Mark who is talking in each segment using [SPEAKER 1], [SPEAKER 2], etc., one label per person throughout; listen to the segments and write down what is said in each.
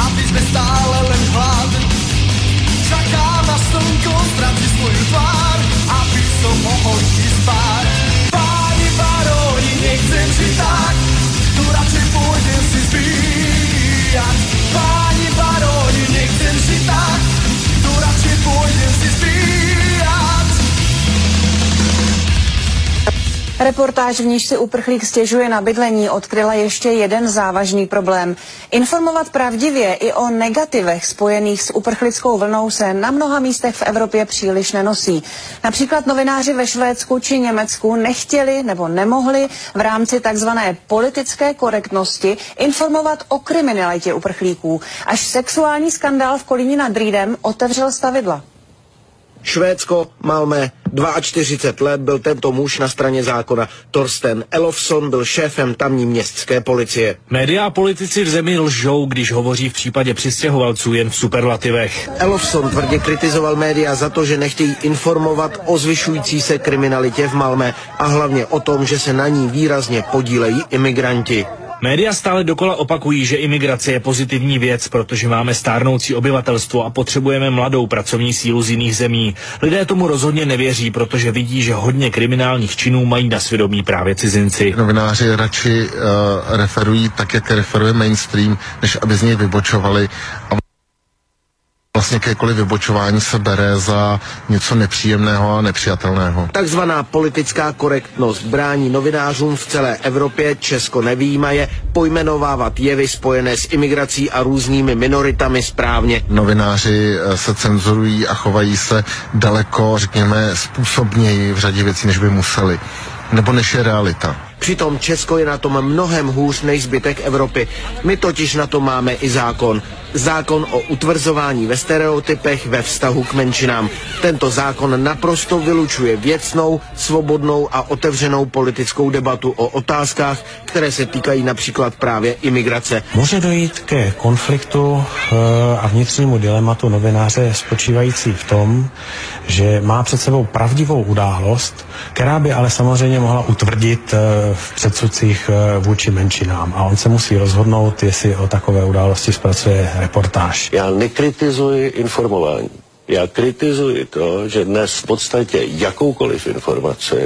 [SPEAKER 1] aby sme stále len hlad. Čakám na slnko, ztrací svoju tvár, aby som mohol ísť spať. Páni baróni, nechcem žiť tak, tu radšej pôjdem si zbíjať. Páni baróni, nechcem žiť tak, tu radšej pôjdem si zbíjať.
[SPEAKER 2] Reportáž, v níž si uprchlík stěžuje na bydlení, odkryla ještě jeden závažný problém. Informovat pravdivě i o negativech spojených s uprchlickou vlnou se na mnoha místech v Evropě příliš nenosí. Například novináři ve Švédsku či Německu nechtěli nebo nemohli v rámci takzvané politické korektnosti informovat o kriminalitě uprchlíků. Až sexuální skandál v Kolíně nad Rýnem otevřel stavidla.
[SPEAKER 3] Švédsko, Malmö, 42 let byl tento muž na straně zákona. Torsten Elofsson byl šéfem tamní městské policie.
[SPEAKER 4] Média a politici v zemi lžou, když hovoří v případě přistěhovalců jen v superlativech.
[SPEAKER 3] Elofsson tvrdě kritizoval média za to, že nechtějí informovat o zvyšující se kriminalitě v Malmö a hlavně o tom, že se na ní výrazně podílejí imigranti.
[SPEAKER 4] Média stále dokola opakují, že imigrace je pozitivní věc, protože máme stárnoucí obyvatelstvo a potřebujeme mladou pracovní sílu z jiných zemí. Lidé tomu rozhodně nevěří, protože vidí, že hodně kriminálních činů mají na svědomí právě cizinci.
[SPEAKER 5] Novináři radši referují tak, jak referuje mainstream, než aby z něj vybočovali. Vlastně jakékoliv vybočování se bere za něco nepříjemného a nepřijatelného.
[SPEAKER 3] Takzvaná politická korektnost brání novinářům v celé Evropě, Česko nevyjímaje, pojmenovávat jevy spojené s imigrací a různými minoritami správně.
[SPEAKER 5] Novináři se cenzurují a chovají se daleko, řekněme, způsobněji v řadě věcí, než by museli. Nebo než je realita.
[SPEAKER 3] Přitom Česko je na tom mnohem hůř než zbytek Evropy. My totiž na to máme i zákon. Zákon o utvrzování ve stereotypech ve vztahu k menšinám. Tento zákon naprosto vylučuje věcnou, svobodnou a otevřenou politickou debatu o otázkách, které se týkají například právě imigrace.
[SPEAKER 6] Může dojít ke konfliktu a vnitřnímu dilematu novináře spočívající v tom, že má před sebou pravdivou událost, která by ale samozřejmě mohla utvrdit v předsudcích vůči menšinám. A on se musí rozhodnout, jestli o takové události zpracuje reportáž.
[SPEAKER 7] Já nekritizuji informování. Já kritizuji to, že dnes v podstatě jakoukoliv informaci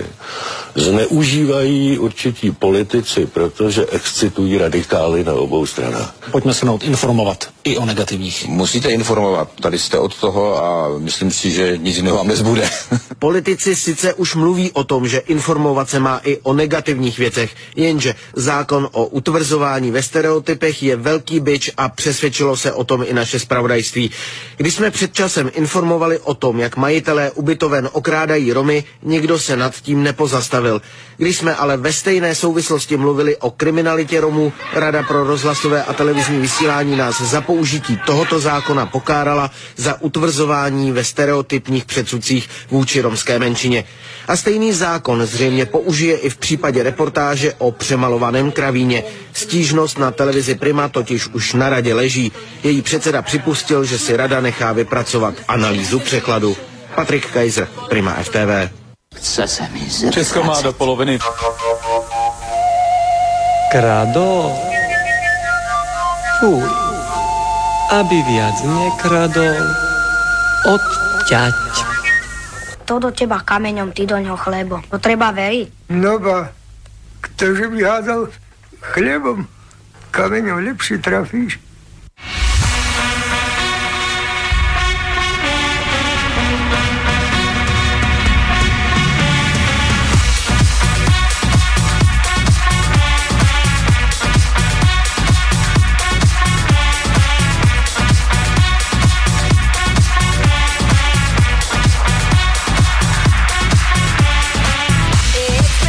[SPEAKER 7] zneužívají určití politici, protože excitují radikály na obou stranách.
[SPEAKER 8] Pojďme se informovat i o negativních.
[SPEAKER 9] Musíte informovat, tady jste od toho a myslím si, že nic jiného vám nezbude.
[SPEAKER 3] Politici sice už mluví o tom, že informovat se má i o negativních věcech, jenže zákon o utvrzování ve stereotypech je velký bič a přesvědčilo se o tom i naše zpravodajství. Když jsme před časem informovali o tom, jak majitelé ubytoven okrádají Romy, nikdo se nad tím nepozastavil. Když jsme ale ve stejné souvislosti mluvili o kriminalitě Romů, Rada pro rozhlasové a televizní vysílání nás za použití tohoto zákona pokárala za utvrzování ve stereotypních předsudcích vůči romské menšině. A stejný zákon zřejmě použije i v případě reportáže o přemalovaném Kravíně. Stížnost na televizi Prima totiž už na radě leží. Její předseda připustil, že si rada nechá vypracovat analýzu překladu. Patrik Kaiser, Prima FTV.
[SPEAKER 10] Česko má do poloviny.
[SPEAKER 11] Kradol. Fuj. Aby viac nekradol. Odťať.
[SPEAKER 12] To do teba kameňom, ty do ňoho chlebom. To treba veriť.
[SPEAKER 13] No ba, ktože by hádal chlebom, kameňom lepšie trafíš.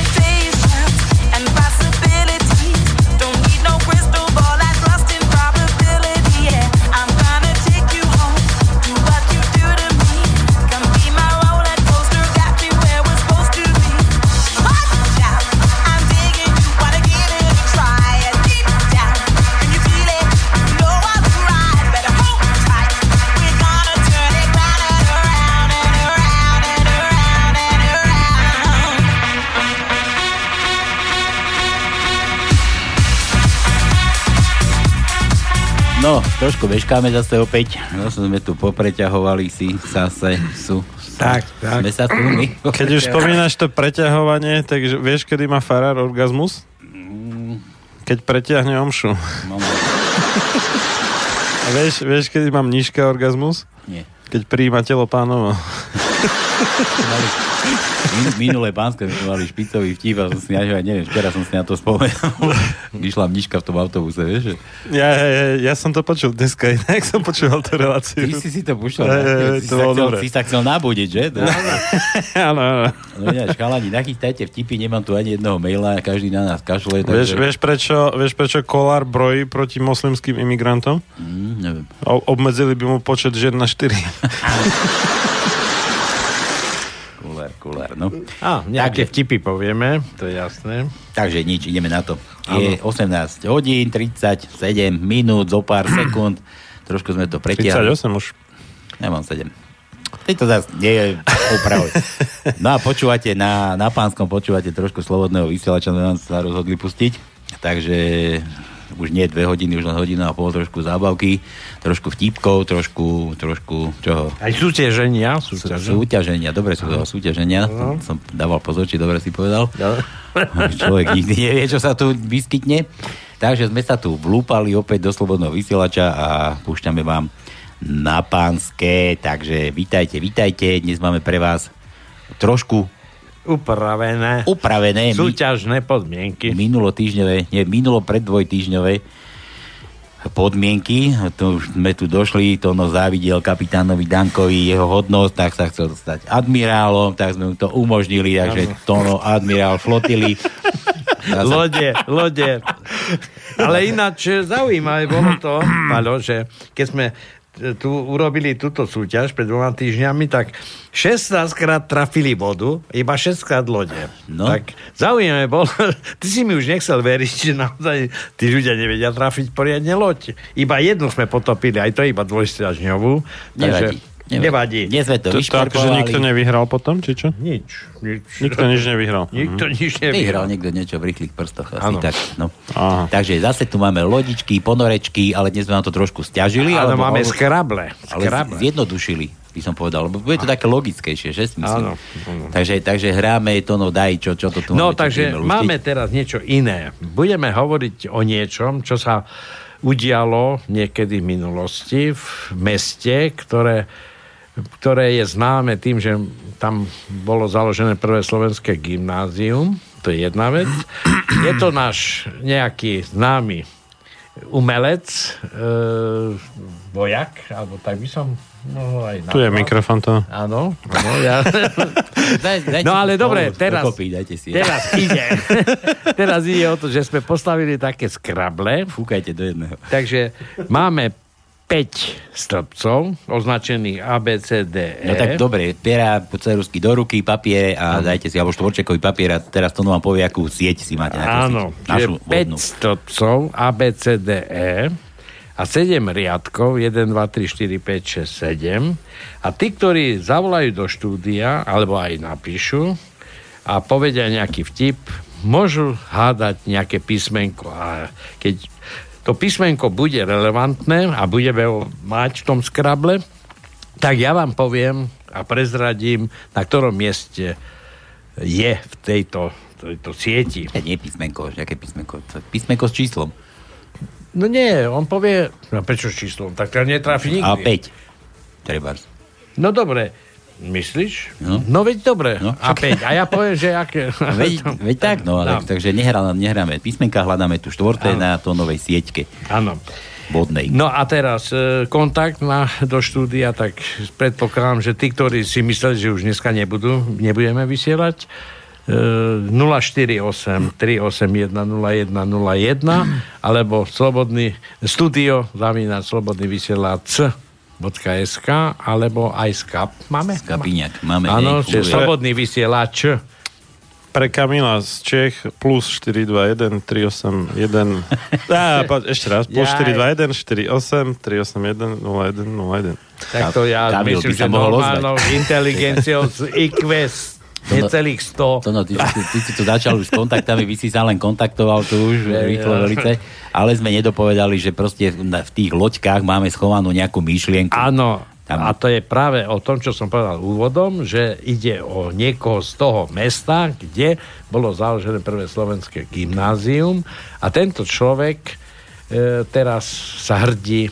[SPEAKER 1] Expectations and possibilities. Don't need no crystal ball, that's lost in probability.
[SPEAKER 14] trošku meškáme zase opäť. No, sme tu popreťahovali si zase
[SPEAKER 15] Tak.
[SPEAKER 14] Sme sa tu my.
[SPEAKER 15] Keď už spomínaš to preťahovanie, tak vieš, kedy má farár orgazmus? Keď preťahne omšu. A vieš, kedy mám mníška orgazmus?
[SPEAKER 14] Nie.
[SPEAKER 15] Keď prijíma telo pánovo.
[SPEAKER 14] Minulé pánske sme mali špicový vtip a som si neviem, včera som si na to spomenul. Vyšla mniška v tom autobuse, vieš?
[SPEAKER 15] Ja som to počul dneska, inak som počúval tú reláciu.
[SPEAKER 14] Ty si to počul. Si sa chcel nabudiť, že?
[SPEAKER 15] Áno.
[SPEAKER 14] No ináč, chalani, nachystajte vtipy, nemám tu ani jedného maila, každý na nás kašle.
[SPEAKER 15] Takže... Vieš prečo Kolár brojí proti moslimským imigrantom?
[SPEAKER 14] Neviem.
[SPEAKER 15] Obmedzili by mu počet žien na 4.
[SPEAKER 14] Kulár, no.
[SPEAKER 15] Nejaké vtipy povieme, to je jasné.
[SPEAKER 14] Takže nič, ideme na to. Je 18 hodín, 37 minút, zo pár sekúnd. Trošku sme to pretiahli.
[SPEAKER 15] 38 už.
[SPEAKER 14] Nemám 7. To zase nie je opravdu. No a počúvate, na Pánskom počúvate trošku slobodného vysielača, nám sa rozhodli pustiť. Takže už nie 2 hodiny, už len hodinu a pol, trošku zábavky, trošku vtipkov, trošku čoho?
[SPEAKER 15] Aj súťaženia.
[SPEAKER 14] Súťaženia, dobre som povedal, súťaženia. Som dával pozor, či dobre si povedal. Človek nikdy nevie, čo sa tu vyskytne. Takže sme sa tu vlúpali opäť do slobodného vysielača a púšťame vám na Pánske. Takže vítajte. Dnes máme pre vás trošku upravené súťažné podmienky. Minulo preddvojtýždňové podmienky. Sme tu došli, Tono závidel kapitánovi Dankovi jeho hodnosť, tak sa chcel stať admirálom, tak sme mu to umožnili, takže Tono admirál flotily. Lode. Ale ináč zaujímavé bolo to, Paľo, že keď sme tu urobili túto súťaž pred 2 týždňami, tak 16 krát trafili vodu, iba 6 krát lode. No. Tak zaujímavé bolo, ty si mi už nechcel veriť, že naozaj tí ľudia nevedia trafiť poriadne loď. Iba jednu sme potopili, aj to iba dvojstrážňovú. Nevadí. Dnes sme to vyšperkovali.
[SPEAKER 15] Takže nikto nevyhral potom, či čo?
[SPEAKER 14] Nič.
[SPEAKER 15] Nikto nič nevyhral.
[SPEAKER 14] Vyhral niekto niečo v rýchlych prstoch. Asi tak, no. Takže zase tu máme lodičky, ponorečky, ale dnes sme nám to trošku sťažili.
[SPEAKER 15] Ale máme skrable.
[SPEAKER 14] Ale zjednodušili, by som povedal. Lebo bude to také logickejšie, že si myslím. Takže hráme Tono, daj, čo to tu máme.
[SPEAKER 15] No, takže máme teraz niečo iné. Budeme hovoriť o niečom, čo sa udialo niekedy v minulosti v meste, ktoré je známe tým, že tam bolo založené prvé slovenské gymnázium. To je jedna vec. Je to náš nejaký známy umelec, vojak, alebo tak by som mohol aj nazvať. Tu je mikrofón to.
[SPEAKER 14] Áno.
[SPEAKER 15] No ale dobre, teraz ide. Teraz ide o to, že sme postavili také skrable.
[SPEAKER 14] Fúkajte do jedného.
[SPEAKER 15] Takže máme 5 stĺpcov, označených A, B, C, D, E.
[SPEAKER 14] No tak dobre, pera ceruzky do ruky, papiere a dajte si, alebo štvorčekový papier a teraz to vám povie, akú sieť si máte.
[SPEAKER 15] Áno, čiže 5 stĺpcov A, B, C, D, E a 7 riadkov, 1, 2, 3, 4, 5, 6, 7. A tí, ktorí zavolajú do štúdia, alebo aj napíšu a povedia nejaký vtip, môžu hádať nejaké písmenko. A keď to písmenko bude relevantné a budeme ho mať v tom skrable, tak ja vám poviem a prezradím, na ktorom mieste je v tejto sieti.
[SPEAKER 14] Nie písmenko, aké písmenko? Písmenko s číslom.
[SPEAKER 15] No nie, on povie, no prečo s číslom? Tak to netrafi nikdy.
[SPEAKER 14] A 5. Trebárs.
[SPEAKER 15] No dobre, myslíš? No veď dobre. No, a 5. A ja poviem, že aké...
[SPEAKER 14] Veď tak, no, ale takže nehráme písmenka, hľadáme tu štvorté na tónovej sieťke.
[SPEAKER 15] Áno.
[SPEAKER 14] Bodnej.
[SPEAKER 15] No a teraz kontakt do štúdia, tak predpokladám, že tí, ktorí si mysleli, že už dneska nebudeme vysielať, 048 381 0101 alebo slobodný studio /slobodný vysielač.sk alebo aj Skap máme?
[SPEAKER 14] Skapiňak máme.
[SPEAKER 15] Áno, čiže slobodný vysielač.
[SPEAKER 16] Pre Kamila z Čech plus 421 381 ešte raz, plus 421 48 381 0101.
[SPEAKER 15] Tak to ja myslím, že normálnou inteligenciou z IQ
[SPEAKER 14] necelých 100.
[SPEAKER 17] Ty si to začal už s kontaktami, by si sa len kontaktoval tu už rýchlo velice, ale sme nedopovedali, že proste v tých loďkách máme schovanú nejakú myšlienku.
[SPEAKER 14] Áno, a to je práve o tom, čo som povedal úvodom, že ide o niekoho z toho mesta, kde bolo založené prvé slovenské gymnázium a tento človek teraz sa hrdí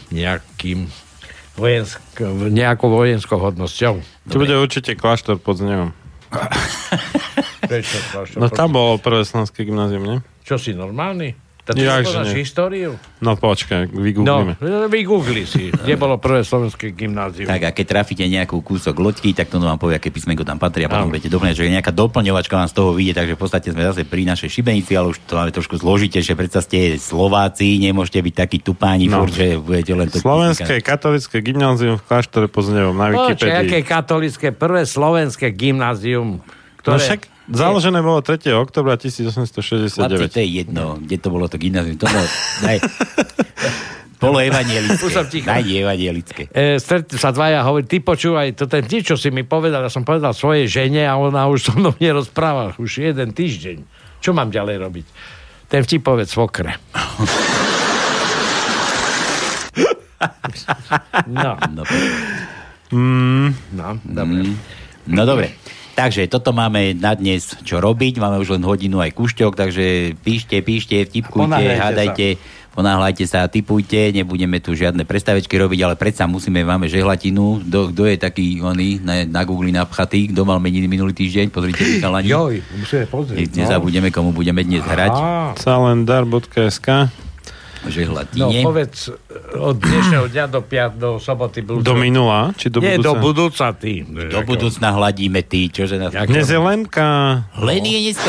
[SPEAKER 14] nejakou vojenskou hodnosťou.
[SPEAKER 16] To bude určite kláštor pod Znevom.
[SPEAKER 14] Prečo kláštor?
[SPEAKER 16] No tam bolo prvé slovenské gymnázium, nie?
[SPEAKER 14] Čo si, normálny? Tak ty poznáš históriu?
[SPEAKER 16] No počkaj, vygooglíme.
[SPEAKER 14] No, vygoogli si, kde bolo prvé slovenské gymnázium.
[SPEAKER 17] Tak a keď trafíte nejakú kúsok loďky, tak to vám povie, aké písmenko tam patrí a potom budete doplňať, že nejaká doplňovačka vám z toho vyjde, takže v podstate sme zase pri našej šibenici, ale už to máme trošku zložite, že predsa ste Slováci, nemôžete byť takí tupáni, že budete len to...
[SPEAKER 16] Slovenské katolické gymnázium v kláštore pod Znevom na Wikipedii.
[SPEAKER 14] Aké katolické prvé slovenské gymnázium, ktoré...
[SPEAKER 16] No však založené bolo 3. októbra 1869.
[SPEAKER 17] Chlapci, to je jedno, kde to bolo to gymnázium. To bolo poloevanielické. Najevanielické.
[SPEAKER 14] Stretli sa dvaja, hovorí, ty počúvaj, to ten vtip, čo si mi povedal, ja som povedal svojej žene a ona už so mnou nerozpráva už 1 týždeň. Čo mám ďalej robiť? Ten vtip povedz svokre.
[SPEAKER 17] No dobre. Takže toto máme na dnes čo robiť, máme už len hodinu aj kúšťok, takže píšte, vtipkujte, hádajte, ponáhľajte sa, tipujte, nebudeme tu žiadne predstavečky robiť, ale predsa máme žehlatinu. Kto je taký na Google napchatý, kto mal meniny minulý týždeň, pozrite mi kalani.
[SPEAKER 14] Joj, musíme pozrieť.
[SPEAKER 17] Nezabudeme, komu budeme dnes hrať.
[SPEAKER 16] Calendar.sk
[SPEAKER 17] Žehlatine.
[SPEAKER 14] No povedz od dnešného dňa do soboty.
[SPEAKER 16] Do minula? Či do budúca?
[SPEAKER 14] Nie, do budúca ty.
[SPEAKER 17] Do budúcna hladíme ty. Čože nás...
[SPEAKER 16] Dnes je Lenka.
[SPEAKER 17] Len je dneska?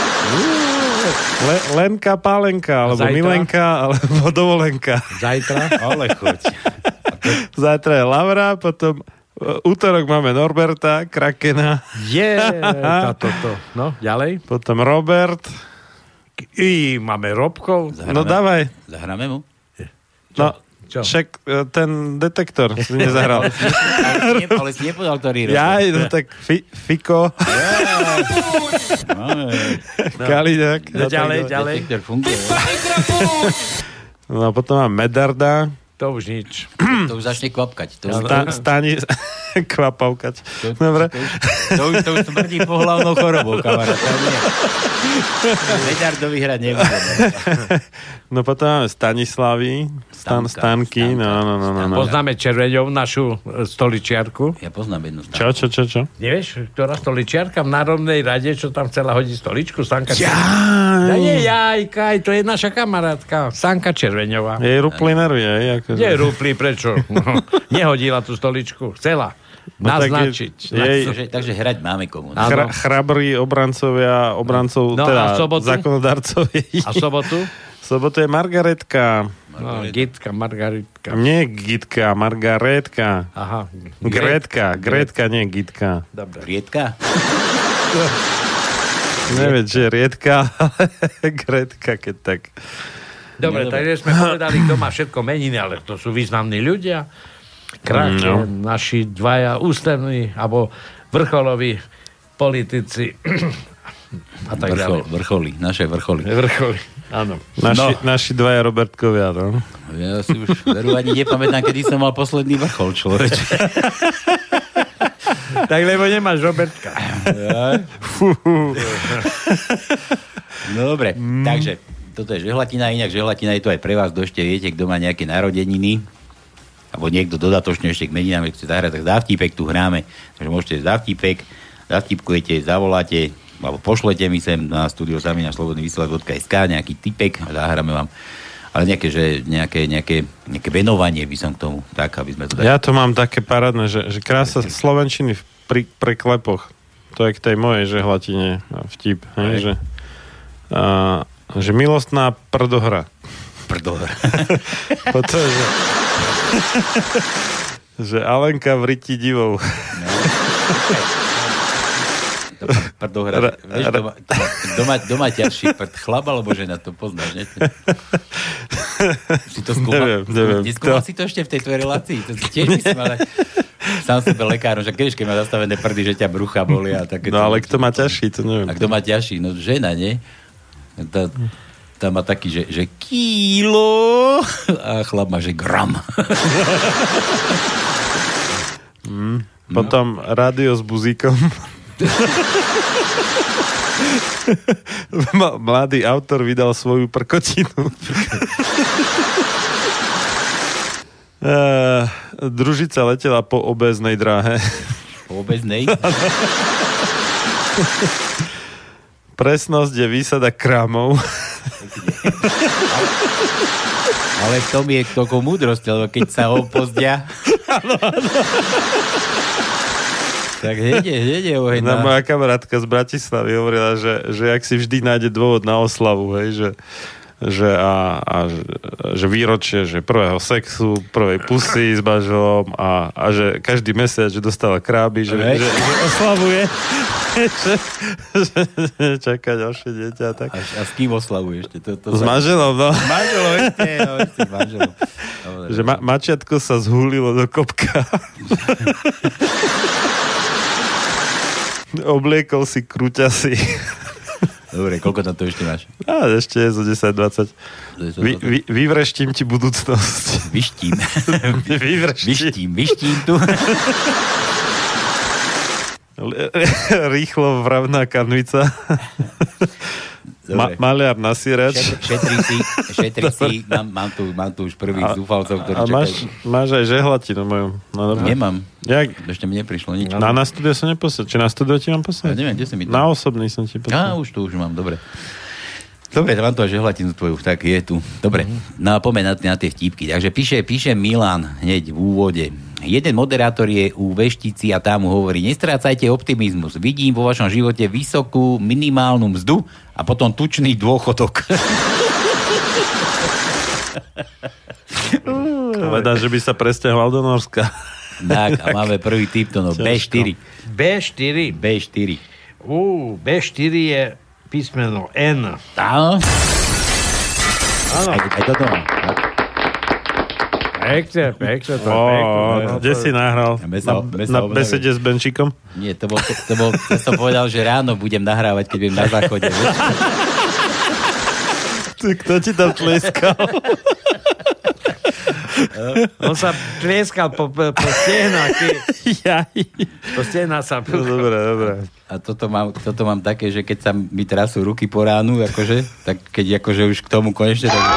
[SPEAKER 16] Lenka, Pálenka, alebo Zajtra? Milenka, alebo Dovolenka.
[SPEAKER 14] Zajtra?
[SPEAKER 17] Ale choď.
[SPEAKER 16] Zajtra je Laura, potom útorok máme Norberta, Krakena.
[SPEAKER 14] Toto. No, ďalej.
[SPEAKER 16] Potom Robert.
[SPEAKER 14] Máme Robkov.
[SPEAKER 16] No dávaj.
[SPEAKER 17] Zahráme mu?
[SPEAKER 16] No, však ten detektor si nezahral.
[SPEAKER 17] Ale si nepovedal, ktorý Robert.
[SPEAKER 16] Ja, no tak Fiko. Kaliňák.
[SPEAKER 14] Ďalej.
[SPEAKER 17] Detektor funguje.
[SPEAKER 16] No a potom mám Medarda.
[SPEAKER 14] To už nič.
[SPEAKER 17] To už začne kvapkať.
[SPEAKER 16] Stani kvapavkať. Dobre.
[SPEAKER 17] To už smrdí pohlavnou chorobou, kamarát. Medardovi hrať nebudeme.
[SPEAKER 16] No potom máme Stanislavy. Stanky. No.
[SPEAKER 14] Poznáme Červeňov, našu stoličiarku.
[SPEAKER 17] Ja poznám jednu Stanku.
[SPEAKER 16] Čo?
[SPEAKER 14] Nevieš, ktorá stoličiarka v Národnej rade, čo tam chcela hodiť stoličku? Stanka Jajkaj, to je naša kamarátka. Stanka Červeňová.
[SPEAKER 16] Jej rupli nervy,
[SPEAKER 14] Nie rupli, prečo? Nehodila tú stoličku. Chcela naznačiť.
[SPEAKER 17] Takže hrať máme komu.
[SPEAKER 16] Chrabrí obrancov, teda zákonodarcov.
[SPEAKER 14] A sobotu?
[SPEAKER 16] Sobotu je Margaretka.
[SPEAKER 14] Gitka, Margaretka.
[SPEAKER 16] Nie Gitka, Margaretka.
[SPEAKER 14] Aha.
[SPEAKER 16] Gretka, nie Gitka.
[SPEAKER 14] Dobre.
[SPEAKER 17] Rietka?
[SPEAKER 16] Neviem, že Rietka, ale Gretka, keď tak.
[SPEAKER 14] Dobre, takže sme povedali, kto má všetko meniny, ale to sú významní ľudia. Naši dvaja ústrední alebo vrcholoví politici. A tak
[SPEAKER 17] naše vrcholy.
[SPEAKER 14] Áno.
[SPEAKER 16] Naši dvaja Robertkovia, no.
[SPEAKER 17] Ja si už veru ani nepamätám, kedy som mal posledný vrchol, človeče.
[SPEAKER 14] Tak lebo nemáš Robertka.
[SPEAKER 17] Dobre, takže toto je žehlatina, inak žehlatina je to aj pre vás, kto ešte viete, kto má nejaké narodeniny, alebo niekto dodatočne ešte k meninám, chce zahrať, tak zavtipek tu hráme, takže môžete zavtipkujete, zavoláte, alebo pošlete mi sem na studio@slobodnyvysielac.sk nejaký tipek a zahráme vám, ale nejaké venovanie by som k tomu, tak, aby sme to dali. Ja
[SPEAKER 16] to mám také parádne, že krása slovenčiny pri preklepoch, to je k tej mojej žehlatine vtip, že milostná prdohra. Potom, že Alenka vriti divou.
[SPEAKER 17] Prdohra. Doma ťažší prd. Chlap alebo žena, to poznáš, ne? Si to skúmal?
[SPEAKER 16] Neviem.
[SPEAKER 17] Neskúmal si to ešte v tej tvojej relácii? To si tiež myslím, ale Sám sebe lekárom, že keď má zastavené prdy, že ťa brucha boli a také.
[SPEAKER 16] No ale kto má ťažší, to neviem.
[SPEAKER 17] A kto má ťažší? No žena, nie? Tá má taký, že kilo a chlap má, že gram.
[SPEAKER 16] Potom rádio s buzíkom. Mladý autor vydal svoju prkotinu. Družica letela po obéznej dráhe.
[SPEAKER 17] Po obéznej?
[SPEAKER 16] Presnosť je výsada krámov.
[SPEAKER 17] Ale v tom je toľko múdrosť, lebo keď sa opozdia... Tak hneď oheň.
[SPEAKER 16] Moja kamarátka z Bratislavy hovorila, že ak si vždy nájde dôvod na oslavu, hej, že výročie, že prvého sexu, prvej pusy s manželom a že každý mesiac, že dostala kráby, že oslavuje, že čaká ďalšie dieťa. Tak.
[SPEAKER 17] A s kým oslavuje ešte?
[SPEAKER 16] S manželom, no.
[SPEAKER 17] S manželom, ešte, s manželom.
[SPEAKER 16] Že mačiatko sa zhúlilo do kopka. Obliekol si krúťasy.
[SPEAKER 17] Dobre, koľko tam to ešte máš?
[SPEAKER 16] Ešte je zo 10-20. Vyvreštím ti budúcnosť.
[SPEAKER 17] Vyštím tu.
[SPEAKER 16] Rýchlo vravná kanvica. Maliar na sierač.
[SPEAKER 17] Šetri si. Mám tu už prvých zúfalcov, ktorí čakajú.
[SPEAKER 16] Máš aj žehlatinu moju. No,
[SPEAKER 17] nemám.
[SPEAKER 16] Jak?
[SPEAKER 17] Ešte mi neprišlo nič.
[SPEAKER 16] Na studio som neposlal. Či na studio ti mám poslať?
[SPEAKER 17] Ja neviem, kde si mi to...
[SPEAKER 16] Na osobný som ti poslal.
[SPEAKER 17] Už mám, dobre. Dobre, mám tu aj žehlatinu tvoju, tak je tu. Dobre, napomenať na tie vtípky. Takže píše Milan hneď v úvode. Jeden moderátor je u veštici a tá mu hovorí: nestrácajte optimizmus. Vidím vo vašom živote vysokú minimálnu mzdu a potom tučný dôchodok.
[SPEAKER 16] Povedal, že by sa presťahoval do Norska.
[SPEAKER 17] Tak, a máme prvý typ, to B4.
[SPEAKER 14] B4?
[SPEAKER 17] B4.
[SPEAKER 14] B4 je písmeno N.
[SPEAKER 17] Áno. Aj toto mám.
[SPEAKER 14] Pekne.
[SPEAKER 16] Kde si nahral? Na besede s Benčíkom?
[SPEAKER 17] Nie, to bol, ja som povedal, že ráno budem nahrávať, keď budem na záchode.
[SPEAKER 16] Kto ti tam tleskal?
[SPEAKER 14] On sa tlieskal po stehnách. Po stehnách sa...
[SPEAKER 16] Dobre.
[SPEAKER 17] A toto mám také, že keď sa mi trasú ruky po ránu, akože, tak keď akože už k tomu konečne... Tak...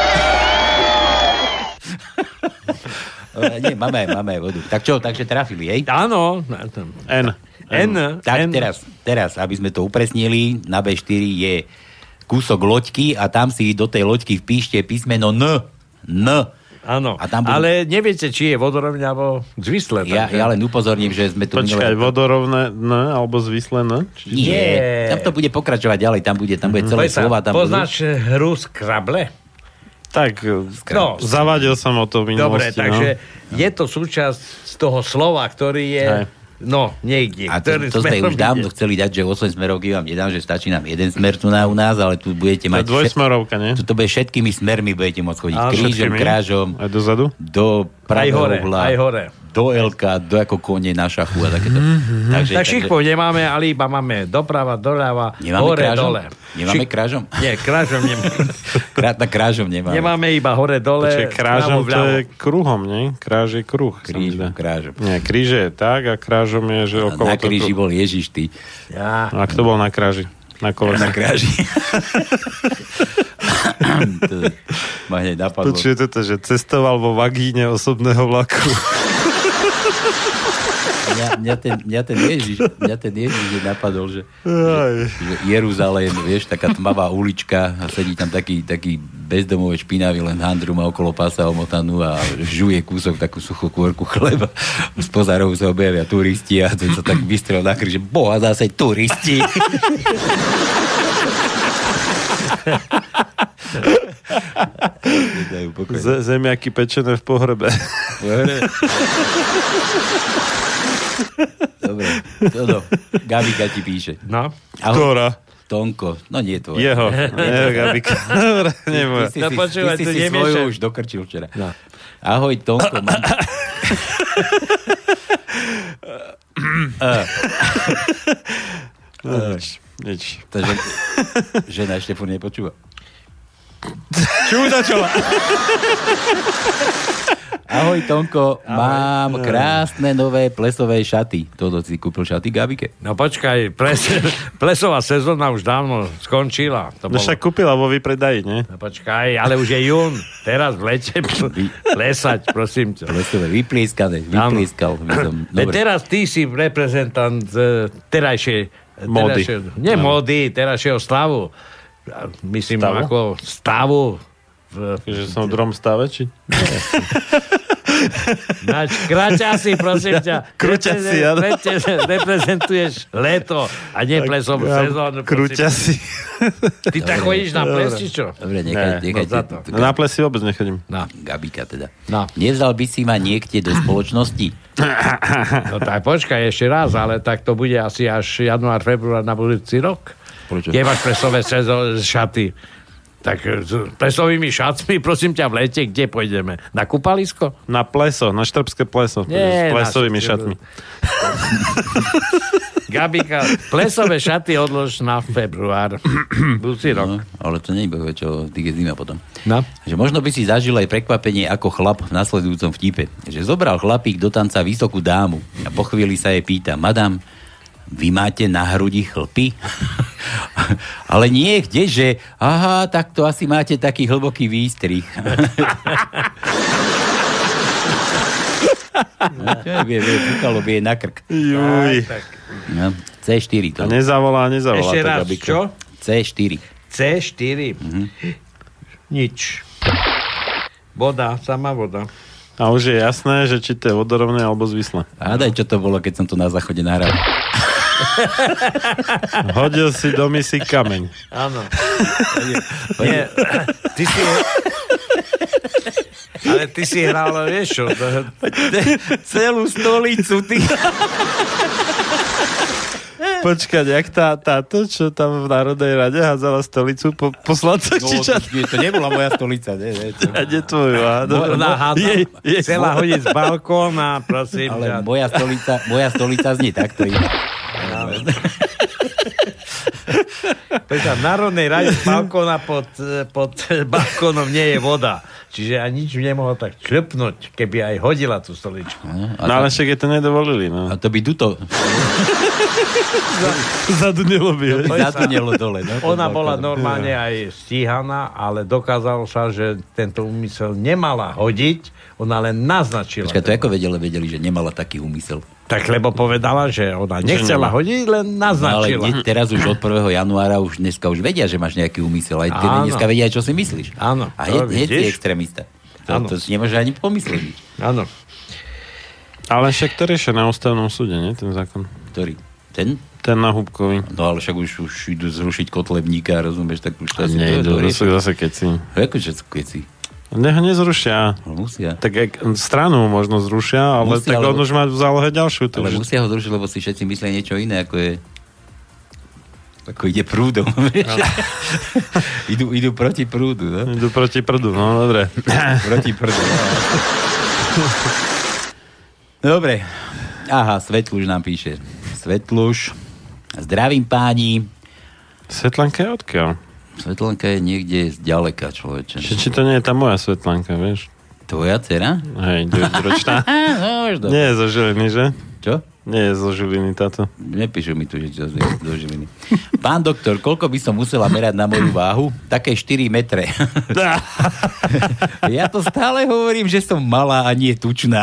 [SPEAKER 17] Nie, máme aj vodu. Tak čo, takže trafili, hej?
[SPEAKER 14] Áno. N.
[SPEAKER 17] Tak teraz, aby sme to upresnili, na B4 je kúsok loďky a tam si do tej loďky vpíšte písmeno N.
[SPEAKER 14] Áno, ale neviete, či je vodorovné alebo zvislé.
[SPEAKER 17] Ja len upozorním, že sme tu...
[SPEAKER 16] Počkaj, vodorovné N alebo zvislé N?
[SPEAKER 17] Nie, tam to bude pokračovať ďalej, tam bude celé slova.
[SPEAKER 14] Poznáš hru Scrabble?
[SPEAKER 16] Tak, zavadil som o to v minulosti.
[SPEAKER 14] Dobre, takže je to súčasť z toho slova, ktorý je... niekde.
[SPEAKER 17] A to sme už dávno chceli dať, že 8 smerovky vám nedám, že stačí nám jeden smer tu u nás, ale tu budete mať...
[SPEAKER 16] To je dvojsmerovka, nie?
[SPEAKER 17] Tu bude všetkými smermi budete môcť chodiť. Krížom, krážom.
[SPEAKER 16] Aj dozadu?
[SPEAKER 17] Do pravého uhla.
[SPEAKER 14] Aj hore.
[SPEAKER 17] Do L-ka, do ako kone na šachu a takéto.
[SPEAKER 14] Tak šichpov nemáme, ale iba máme doprava, doľava, hore,
[SPEAKER 17] krážom?
[SPEAKER 14] dole.
[SPEAKER 17] Nemáme krážom?
[SPEAKER 14] Nie, krážom nemáme.
[SPEAKER 17] Krážom nemáme.
[SPEAKER 14] Nemáme iba hore, dole,
[SPEAKER 16] krážom to je kruhom, nie? Kráž je kruh.
[SPEAKER 17] Krážom.
[SPEAKER 16] Nie, kríž je tak a krážom je, že okolo...
[SPEAKER 17] Na kríži bol Ježiš, ty.
[SPEAKER 16] Ja. A kto bol na kráži? Na kolese.
[SPEAKER 17] Na kráži. Ma hneď napadlo.
[SPEAKER 16] Počujete to, že cestoval vo vagíne osobného vlaku.
[SPEAKER 17] Mňa ten Ježiš napadol, že Jeruzalém, vieš, taká tmavá ulička a sedí tam taký bezdomový špinavý, len handru má okolo pása omotanú a žuje kúsok takú suchú kôrku chleba. Z pozárov sa objavia turisti a ten sa tak vystrel na kríž, že boha, zase turisti.
[SPEAKER 16] Zemiaky pečené v pohrebe.
[SPEAKER 17] Dobre, Gabika ti píše.
[SPEAKER 16] No, ktorá?
[SPEAKER 17] Tonko, no nie tvoje.
[SPEAKER 16] Jeho Gabika. Dobre, nemôže.
[SPEAKER 17] Ty si svoju už dokrčil včera. No. Ahoj, Tonko.
[SPEAKER 16] Nič.
[SPEAKER 17] Takže žena ešte furt nepočúva.
[SPEAKER 16] Čo začala?
[SPEAKER 17] Ahoj, Tonko, mám krásne nové plesové šaty. Toto si kúpil šaty, Gabike?
[SPEAKER 14] No počkaj, plesová sezóna už dávno skončila.
[SPEAKER 16] No však kúpila vo výpredaji, nie?
[SPEAKER 14] No počkaj, ale už je jún. Teraz v lete plesať, prosím ťa.
[SPEAKER 17] Plesové, vyplískal.
[SPEAKER 14] Teraz ty si reprezentant terajšej
[SPEAKER 16] módy.
[SPEAKER 14] Nie módy, terajšieho stavu. Myslím,
[SPEAKER 16] stavu?
[SPEAKER 14] ako stavu.
[SPEAKER 16] Že som v druhom stave, či?
[SPEAKER 14] Kráťasi, prosím ťa.
[SPEAKER 16] Krúťasi, áno.
[SPEAKER 14] Reprezentuješ leto a nie plesovú sezónu.
[SPEAKER 16] Krúťasi.
[SPEAKER 14] Ty tak chodíš na ples, či čo?
[SPEAKER 17] Dobre, nechajte.
[SPEAKER 16] Na ples si vôbec nechodím.
[SPEAKER 17] No, Gabika teda.
[SPEAKER 14] No.
[SPEAKER 17] Nevzal by si ma niekde do spoločnosti?
[SPEAKER 14] No tak počkaj ešte raz, ale tak to bude asi až január, február na budúci rok.
[SPEAKER 17] Prečo?
[SPEAKER 14] Keď máš plesové šaty. Tak s plesovými šatmi, prosím ťa, v lete, kde pôjdeme? Na kúpalisko?
[SPEAKER 16] Na pleso, na štrbské pleso.
[SPEAKER 14] Nie,
[SPEAKER 16] s plesovými šatmi.
[SPEAKER 14] Gabika, plesové šaty odlož na február. Budúci rok.
[SPEAKER 17] No, ale to nie je čo, ty je zima potom.
[SPEAKER 14] No.
[SPEAKER 17] Že možno by si zažil aj prekvapenie ako chlap v nasledujúcom vtipe. Že zobral chlapík do tanca vysokú dámu a po chvíli sa jej pýta: Madam, vy máte na hrudi chlpy? Ale nie, kdeže? Aha, tak to asi máte taký hlboký výstrih. Púkalo by jej na krk.
[SPEAKER 16] Juj.
[SPEAKER 17] No, C4 to.
[SPEAKER 16] A nezavolá.
[SPEAKER 14] Ešte raz,
[SPEAKER 16] Gabika.
[SPEAKER 14] čo?
[SPEAKER 17] C4.
[SPEAKER 14] C4. Nič. Voda, sama voda.
[SPEAKER 16] A už je jasné, že či to je vodorovné alebo zvislé.
[SPEAKER 17] Hádaj, čo to bolo, keď som tu na záchode nahral.
[SPEAKER 16] Hodil si do misy kameň.
[SPEAKER 14] Áno. Nie, ty si... Ale ty si hral, vieš čo?
[SPEAKER 17] Celú stolicu, ty...
[SPEAKER 16] Počkať, jak táto, čo tam v Národnej rade hádzala stolicu po poslancoch, či čo?
[SPEAKER 17] To nebola moja stolica, nie.
[SPEAKER 16] A nie tvoju,
[SPEAKER 14] Chcela hodiť z balkóna, prosím.
[SPEAKER 17] Ale moja stolica znie takto iba.
[SPEAKER 14] V Národnej rade z balkóna pod balkónom nie je voda. Čiže ani nič nemohol tak črpnúť, keby aj hodila tú stoličku.
[SPEAKER 16] No ale však je to nedovolili. No.
[SPEAKER 17] A to by duto...
[SPEAKER 16] Zadunilo by.
[SPEAKER 17] Zadunilo dole. No,
[SPEAKER 14] ona bola normálne aj stíhaná, ale dokázalo sa, že tento úmysel nemala hodiť, ona len naznačila.
[SPEAKER 17] Počkaj, to ako vedeli, že nemala taký úmysel?
[SPEAKER 14] Tak lebo povedala, že ona nechcela hodiť, len naznačila.
[SPEAKER 17] Ale teraz už od 1. januára dneska už vedia, že máš nejaký úmysel. Aj dneska vedia, čo si myslíš.
[SPEAKER 14] Áno.
[SPEAKER 17] A hneď si extrémista. To si nemôže ani pomyslieť.
[SPEAKER 14] Áno.
[SPEAKER 17] Ale
[SPEAKER 16] však to riešia na ústavnom súde, nie? Ten zákon.
[SPEAKER 17] Ktorý? Ten
[SPEAKER 16] na Húbkovi.
[SPEAKER 17] No ale však už idú zrušiť Kotlebníka, rozumieš, tak už to asi...
[SPEAKER 16] Nie, to sú zase keci.
[SPEAKER 17] Akože sú keci?
[SPEAKER 16] Neho nezrušia.
[SPEAKER 17] Musia.
[SPEAKER 16] Tak stranu možno zrušia, ale musia, tak on už má v zálohe ďalšiu.
[SPEAKER 17] Ale musia ho zrušiť, lebo si všetci myslia niečo iné, ako ide prúdom. idú proti prúdu, no?
[SPEAKER 16] Idú proti prúdu, no dobre.
[SPEAKER 17] Proti prúdu. Dobre. Aha, Svetluš nám píše. Svetluš. Zdravím páni.
[SPEAKER 16] Svetlanka je odkiaľ?
[SPEAKER 17] Svetlanka je niekde zďaleka, človeče.
[SPEAKER 16] Či to nie je tá moja Svetlanka, vieš?
[SPEAKER 17] Tvoja dcera?
[SPEAKER 16] Hej, 9-ročná. Nie je zo Žiliny, že?
[SPEAKER 17] Čo?
[SPEAKER 16] Nie je zo Žiliny táto.
[SPEAKER 17] Nepíšu mi tu, že čo je zo Žiliny. Pán doktor, koľko by som musela merať na moju váhu? Také 4 metre. Ja to stále hovorím, že som malá a nie tučná.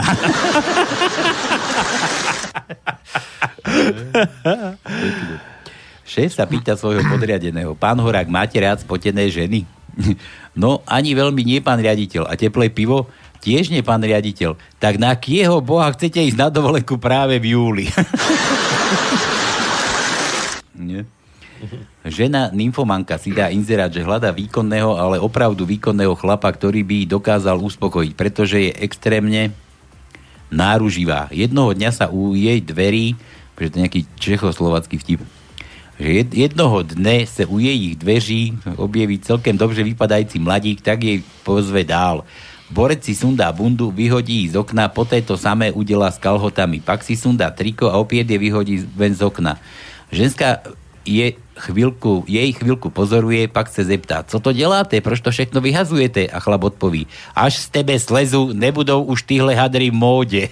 [SPEAKER 17] Šéf sa pýta svojho podriadeného: Pán Horák, máte rád spotené ženy? No, ani veľmi nie, pán riaditeľ. A teplé pivo? Tiež nie, pán riaditeľ. Tak na kieho boha chcete ísť na dovolenku práve v júli? Nie. Žena nymfomanka si dá inzerát, že hľadá výkonného, ale opravdu výkonného chlapa, ktorý by dokázal uspokojiť, pretože je extrémne náruživá. Jednoho dňa sa u jej dverí, pretože to je nejaký čechoslovacký vtip, že jednoho dne sa u jej dveří objaví celkem dobře vypadajúci mladík, tak jej pozve dál. Borec si sundá bundu, vyhodí z okna, poté to samé udelá s kalhotami. Pak si sundá triko a opäť je vyhodí ven z okna. Ženská jej chvíľku pozoruje, pak se zeptá, co to děláte, proč to všechno vyhazujete? A chlap odpoví, až z tebe slezu, nebudou už tyhle hadry v móde.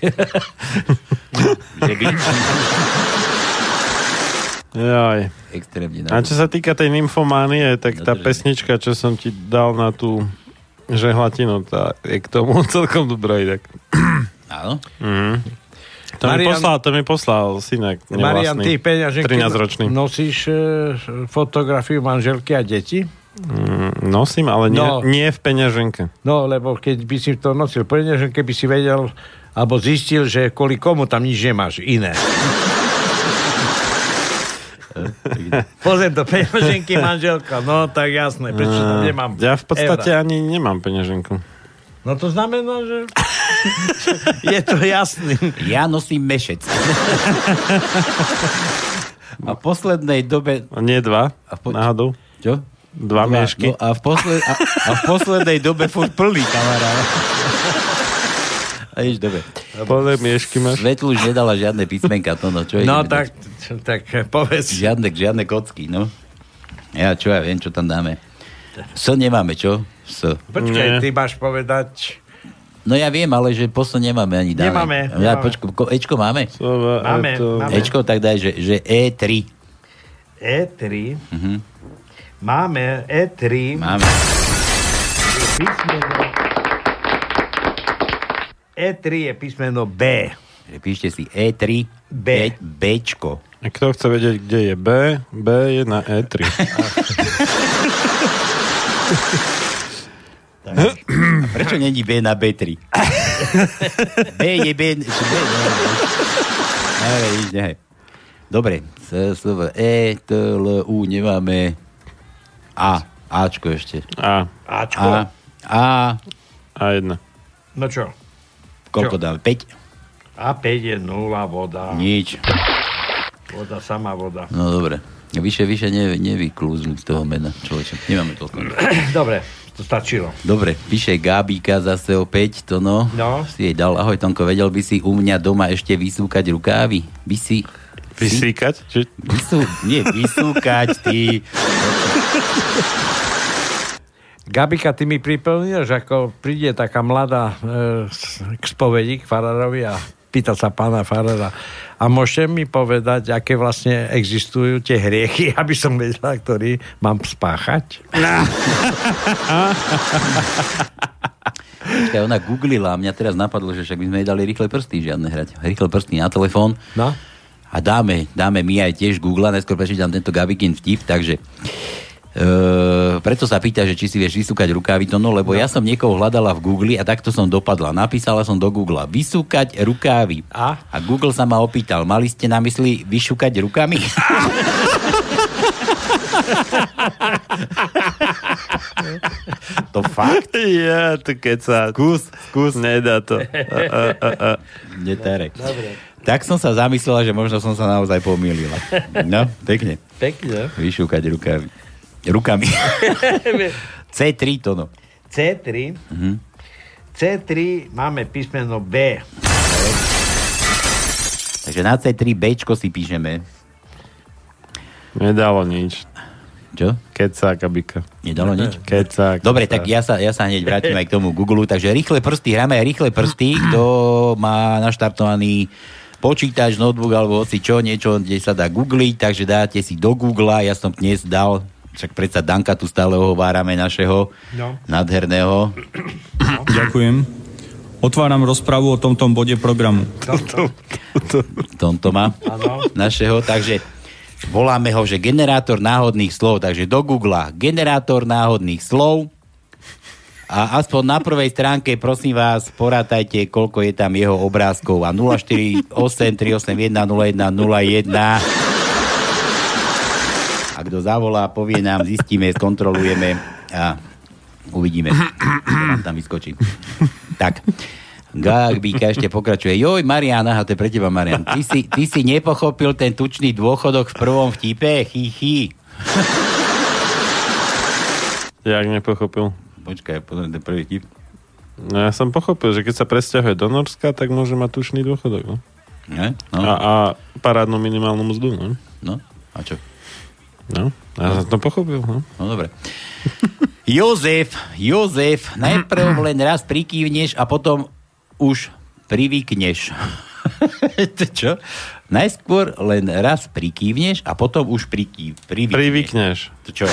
[SPEAKER 16] Jaj.
[SPEAKER 17] Extrémne.
[SPEAKER 16] A čo sa týka tej nymfománie, tak tá pesnička, čo som ti dal na tú žehlatinu, tá je k tomu celkom dobrá inak.
[SPEAKER 17] Áno?
[SPEAKER 16] To mi poslal synek nevlastný.
[SPEAKER 14] Marian, ty peňaženky
[SPEAKER 16] 13-ročný.
[SPEAKER 14] Nosíš fotografiu manželky a deti?
[SPEAKER 16] Nosím, ale nie v peňaženke.
[SPEAKER 14] No, lebo keď by si to nosil v peňaženke, by si vedel, alebo zistil, že kvôli komu tam nič nemáš iné. Pozriem do peňaženky manželka, no tak jasné, prečo tam nemám
[SPEAKER 16] ja v podstate ani nemám peňaženku.
[SPEAKER 14] No to znamená, že je to jasný.
[SPEAKER 17] Ja nosím mešec. A v poslednej dobe...
[SPEAKER 16] Nie dva, náhodou.
[SPEAKER 17] Čo?
[SPEAKER 16] Dva miešky.
[SPEAKER 17] No a v poslednej dobe furt plný, kamarát. A iš, dobre.
[SPEAKER 16] Plné miešky máš.
[SPEAKER 17] Svetlu už nedala žiadne písmenka, to no, čo
[SPEAKER 14] no tak povedz.
[SPEAKER 17] Žiadne kocky, no. Ja viem, čo tam dáme. Nemáme, čo?
[SPEAKER 14] Počkaj, ty máš povedať...
[SPEAKER 17] No ja viem, ale že nemáme ani dáme.
[SPEAKER 14] Nemáme.
[SPEAKER 17] Ja, Ečko máme?
[SPEAKER 14] Máme.
[SPEAKER 17] Ečko, tak daj, že E3.
[SPEAKER 14] E3? Máme E3.
[SPEAKER 17] Máme.
[SPEAKER 14] E3 je písmeno B.
[SPEAKER 17] Píšte si E3 Bčko.
[SPEAKER 16] A kto chce vedieť, kde je B? B je na E3.
[SPEAKER 17] Prečo není B na B3? B je B... Dobre. E, T, L, U nemáme. A. Ačko ešte.
[SPEAKER 14] Ačko?
[SPEAKER 16] A1.
[SPEAKER 14] No čo?
[SPEAKER 17] Koľko dáme? 5?
[SPEAKER 14] A 5 je 0, voda.
[SPEAKER 17] Nič.
[SPEAKER 14] Voda, sama voda.
[SPEAKER 17] No dobre. Vyše nevyklúznuť z toho mena, človeče. Nemáme toľko.
[SPEAKER 14] Dobre, to stačilo.
[SPEAKER 17] Dobre, píše Gábika zase opäť, to no. Si jej dal, ahoj Tonko, vedel by si u mňa doma ešte vysúkať rukávy?
[SPEAKER 16] Vysúkať?
[SPEAKER 17] Nie, vysúkať, ty...
[SPEAKER 14] Gabika, ty mi pripomínaš, ako príde taká mladá k spovedi, k farárovi a pýta sa pána farára, a môžete mi povedať, aké vlastne existujú tie hriechy, aby som vedela, ktorý mám spáchať?
[SPEAKER 17] Počkaj, ona googlila a mňa teraz napadlo, že však by sme jej dali rýchle prsty, žiadne hrať. Rýchle prsty na telefón.
[SPEAKER 14] No?
[SPEAKER 17] A dáme my aj tiež Google, najskôr prečítam tento Gabikin vtip, takže preto sa pýta, že či si vieš vysúkať rukávy, lebo ja som niekoho hľadala v Google a takto som dopadla. Napísala som do Google vysúkať rukávy. A Google sa ma opýtal, mali ste na mysli vyšúkať rukami? To fakt?
[SPEAKER 16] Ja, to keď sa... Skús. Nedá to.
[SPEAKER 17] Netárek. Tak som sa zamyslela, že možno som sa naozaj pomýlila. No, pekne.
[SPEAKER 14] Pekne.
[SPEAKER 17] Vyšúkať rukami. C3 to no.
[SPEAKER 14] C3? C3 máme písmeno B.
[SPEAKER 17] Takže na C3 Bčko si píšeme.
[SPEAKER 16] Nedalo nič.
[SPEAKER 17] Čo?
[SPEAKER 16] Kecák, Gabika.
[SPEAKER 17] Nedalo nič?
[SPEAKER 16] Kecák.
[SPEAKER 17] Dobre, tak ja sa hneď vrátim aj k tomu Google. Takže rýchle prsty, hráme aj rýchle prsty. Kto má naštartovaný počítač, notebook alebo hoci čo, niečo, kde sa dá googliť, takže dáte si do Google, ja som dnes dal, však predsa Danka tu stále ohovárame našeho nádherného.
[SPEAKER 18] Ďakujem. Otváram rozpravu o tomto bode programu.
[SPEAKER 17] Tomto má našeho, takže voláme ho, že generátor náhodných slov, takže do Google generátor náhodných slov. A aspoň na prvej stránke, prosím vás, porátajte, koľko je tam jeho obrázkov. A 048 381 0101. A kto zavolá, povie nám, zistíme, skontrolujeme a uvidíme, čo nám tam vyskočí. Tak, Gábika ešte pokračuje. Joj, Marian, aha, to je pre teba, Marian. Ty si nepochopil ten tučný dôchodok v prvom vtipe? Chy.
[SPEAKER 16] Jak nepochopil?
[SPEAKER 17] Počkaj, pozriem ten prvý tip.
[SPEAKER 16] No ja som pochopil, že keď sa presťahuje do Norska, tak môže mať tušný dôchodok, no.
[SPEAKER 17] Ne? No.
[SPEAKER 16] A parádnu minimálnu mzdu, no.
[SPEAKER 17] No, a čo?
[SPEAKER 16] No, ja som to pochopil, no.
[SPEAKER 17] No, dobre. Jozef, najprv len raz prikývneš a potom už privykneš. To čo? Najskôr len raz prikývneš a potom už privykneš. To čo?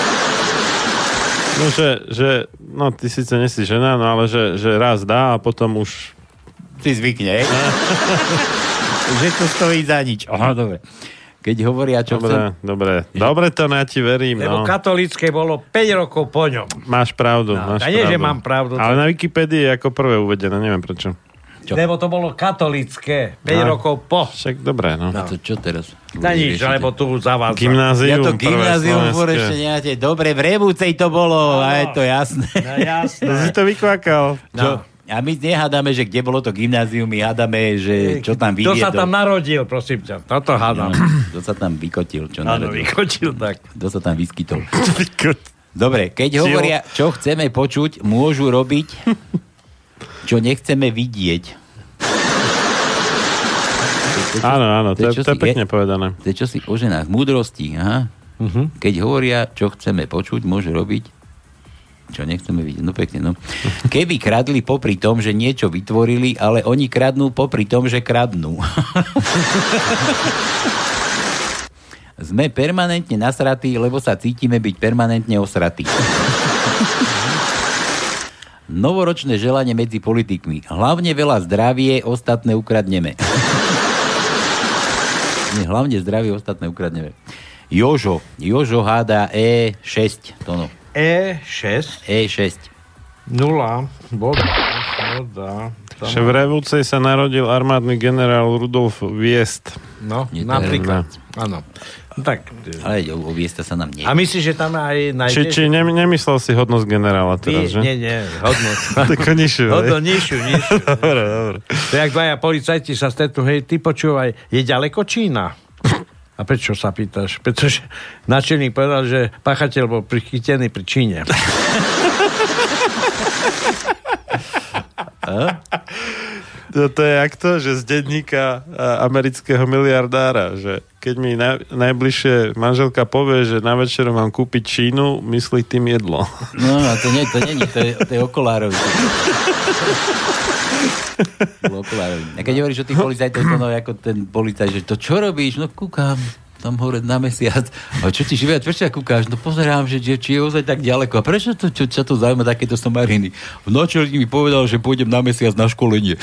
[SPEAKER 16] No, že no, ty síce nesi žena, no ale že raz dá a potom už
[SPEAKER 17] si zvykne, že to stojí za nič. Aha, dobre. Keď hovoria, čo chcem...
[SPEAKER 16] Dobre to na ti verím.
[SPEAKER 14] Lebo katolícke bolo 5 rokov po ňom.
[SPEAKER 16] Máš pravdu.
[SPEAKER 14] No, nie, že mám pravdu.
[SPEAKER 16] Ale na Wikipedii je ako prvé uvedené, neviem prečo.
[SPEAKER 14] Čo? Lebo to bolo katolícke 5 rokov po.
[SPEAKER 16] Však dobré, no.
[SPEAKER 17] A to čo teraz?
[SPEAKER 14] Na nič, lebo tu zavádza.
[SPEAKER 16] Gymnázium.
[SPEAKER 17] Ja to gymnázium ešte nemáte. Dobre, v Rebúcej to bolo, a je to jasné.
[SPEAKER 14] No jasné.
[SPEAKER 16] To si to vykvakal.
[SPEAKER 17] No. A my nehádame, že kde bolo to gymnázium, my hádame, že čo tam vyviedol.
[SPEAKER 14] Kto sa tam narodil, prosím ťa. Toto hádam.
[SPEAKER 17] Kto sa tam vykotil, čo
[SPEAKER 14] narodil.
[SPEAKER 17] narodil.
[SPEAKER 14] Vykotil, tak.
[SPEAKER 17] Kto sa tam vyskytol. Dobre, keď hovoria, čo chceme počuť, môžu robiť, čo nechceme vidieť.
[SPEAKER 16] Áno, to je pekne povedané.
[SPEAKER 17] To je čosi o ženách. Múdrosti, aha. Keď hovoria, čo chceme počuť, môžu robiť, čo nechceme vidieť. No pekne, no. Keby kradli popri tom, že niečo vytvorili, ale oni kradnú popri tom, že kradnú. Sme permanentne nasratí, lebo sa cítime byť permanentne osratí. Novoročné želanie medzi politikmi. Hlavne veľa zdravie, ostatné ukradneme. Nie, hlavne zdravie, ostatné ukradneme. Jožo hádá E6. To no.
[SPEAKER 14] E6?
[SPEAKER 17] E6.
[SPEAKER 14] 0. Voda.
[SPEAKER 16] Že v Revúcej sa narodil armádny generál Rudolf Viest.
[SPEAKER 14] No, napríklad. Áno. Tak.
[SPEAKER 17] Ale o Viesta sa nám nie.
[SPEAKER 14] A myslíš, že tam aj nájdeš?
[SPEAKER 16] Či nemyslel si hodnosť generála teraz, že?
[SPEAKER 14] Nie, hodnosť.
[SPEAKER 16] Tako nižšiu,
[SPEAKER 14] nižšiu.
[SPEAKER 16] Dobre.
[SPEAKER 14] To je, jak dvaja policajti sa stretnú, hej, ty počúvaj, je ďaleko Čína? A prečo sa pýtaš? Pretože náčelník povedal, že páchateľ bol prichytený pri Číne.
[SPEAKER 16] To je jak to, že z denníka amerického miliardára, že keď mi najbližšie manželka povie, že na večeru mám kúpiť Čínu, myslí tým jedlo.
[SPEAKER 17] No, to nie, to je Okolárovi. A keď hovoríš o tých policajtoch, to no, ako ten policajt, že to čo robíš? No kúkam tam hore na mesiac. A čo ti živia? Prečo kúkáš? No pozerám, že či je ozaj tak ďaleko. A prečo to, čo to zaujíma takéto somariny? Náčelník mi povedal, že pôjdem na mesiac na školenie.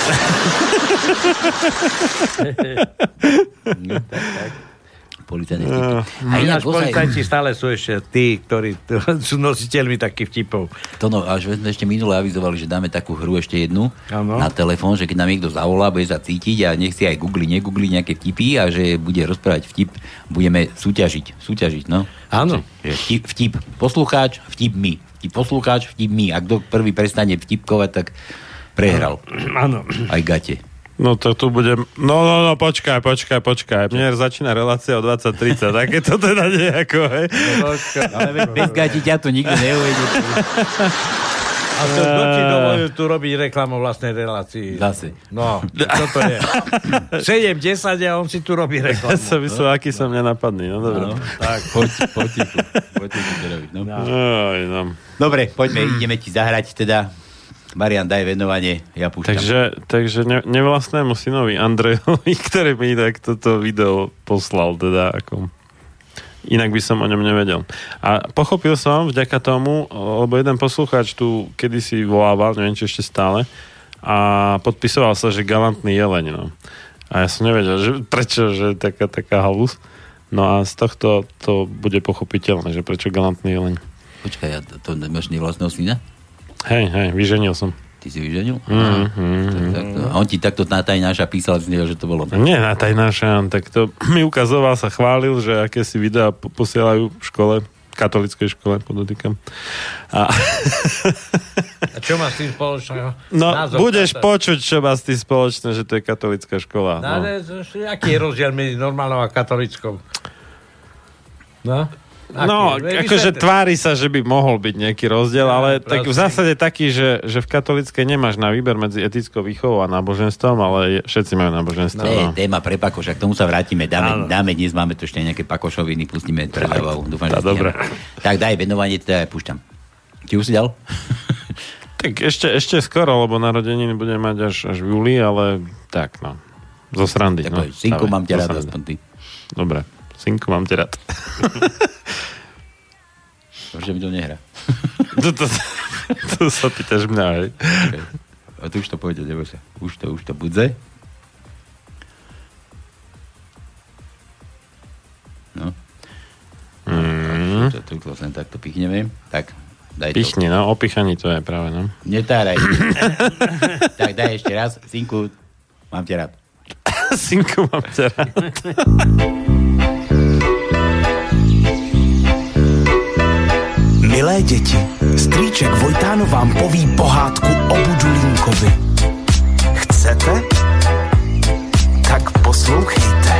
[SPEAKER 17] No, tak. Policajti.
[SPEAKER 14] A ináč policajti stále sú ešte tí, ktorí sú nositeľmi takých vtipov.
[SPEAKER 17] To no, až sme ešte minule avizovali, že dáme takú hru ešte jednu na telefón, že keď nám niekto zavolá, bude sa cítiť a nech si aj negooglí nejaké vtipy a že bude rozprávať vtip, budeme súťažiť, no.
[SPEAKER 14] Áno.
[SPEAKER 17] Vtip poslucháč, vtip my. Vtip poslucháč, vtip my. A kto prvý prestane vtipkovať, tak prehral.
[SPEAKER 14] Áno.
[SPEAKER 17] Aj gate.
[SPEAKER 16] No to tu budem... No, počkaj. Mne začína relácia o 20:30, také to teda nejako, hej.
[SPEAKER 17] Ale bez gati ťa to nikto neuvede.
[SPEAKER 14] A to kto ti dovolil tu robiť reklamu vlastnej relácii?
[SPEAKER 17] Zase.
[SPEAKER 14] No, čo to je? 7-10 a on si tu robí reklamu.
[SPEAKER 16] Ja som myslel, aký som nenapadný, no dobre.
[SPEAKER 17] No, tak, potichu to robiť, no.
[SPEAKER 16] No.
[SPEAKER 17] Dobre, poďme, ideme ti zahrať teda. Marian, daj venovanie, ja púšťam.
[SPEAKER 16] Takže nevlastnému synovi Andrejovi, ktorý mi tak toto video poslal, teda ako... Inak by som o ňom nevedel. A pochopil som vďaka tomu, lebo jeden poslucháč tu kedysi volával, neviem, či ešte stále, a podpisoval sa, že galantný jeleň, no. A ja som nevedel, že prečo, že taká halus. No a z tohto to bude pochopiteľné, že prečo galantný jeleň.
[SPEAKER 17] Počkaj, ja to nemáš nevlastného syna?
[SPEAKER 16] Hej, vyženil som.
[SPEAKER 17] Ty si vyženil? A on ti takto na tajnáša písal, že to bolo...
[SPEAKER 16] Nie na tajnáša, on takto mi ukazoval, sa chválil, že aké si videá posielajú v škole, katolíckej škole, podotýkam. A
[SPEAKER 14] čo má s tým spoločného?
[SPEAKER 16] No, budeš počuť, čo má s tým spoločné, že to je katolícka škola.
[SPEAKER 14] No. Ale aký je rozdiel medzi normálnou a katolíckou? No?
[SPEAKER 16] No, akože tvári sa, že by mohol byť nejaký rozdiel, ale tak v zásade taký, že v katolíckej nemáš na výber medzi etickou výchovou a náboženstvom, ale všetci majú náboženstvo.
[SPEAKER 17] No. Téma pre Pakoša, k tomu sa vrátime. Dáme dnes, máme tu ešte nejaké Pakošoviny, pustíme predávou. Dúfam, že
[SPEAKER 16] dobre.
[SPEAKER 17] Tak daj venovanie, teda púšťam. Ty už si dal?
[SPEAKER 16] Tak ešte skoro, lebo narodeniny budem mať až v júli, ale tak, no. Zo srandy.
[SPEAKER 17] Tak synku, mám ťa rád, aspoň ty.
[SPEAKER 16] Dobre, synku, mám ťa rád.
[SPEAKER 17] Že mi to nehrá.
[SPEAKER 16] To sa pýtaš mňa, hej.
[SPEAKER 17] Okay. A tu už to pôjde, neboj sa. Už to budze. No. To len takto pichneme. Tak, daj to.
[SPEAKER 16] Pichni, no, o pichaní to je práve, no.
[SPEAKER 17] Netáraj. Tak, daj ešte raz. Synku, mám ťa rád.
[SPEAKER 16] Synku, mám ťa rád.
[SPEAKER 19] Milé děti, strýček Vojtáno vám poví pohádku o Budulínkovi. Chcete? Tak poslouchejte.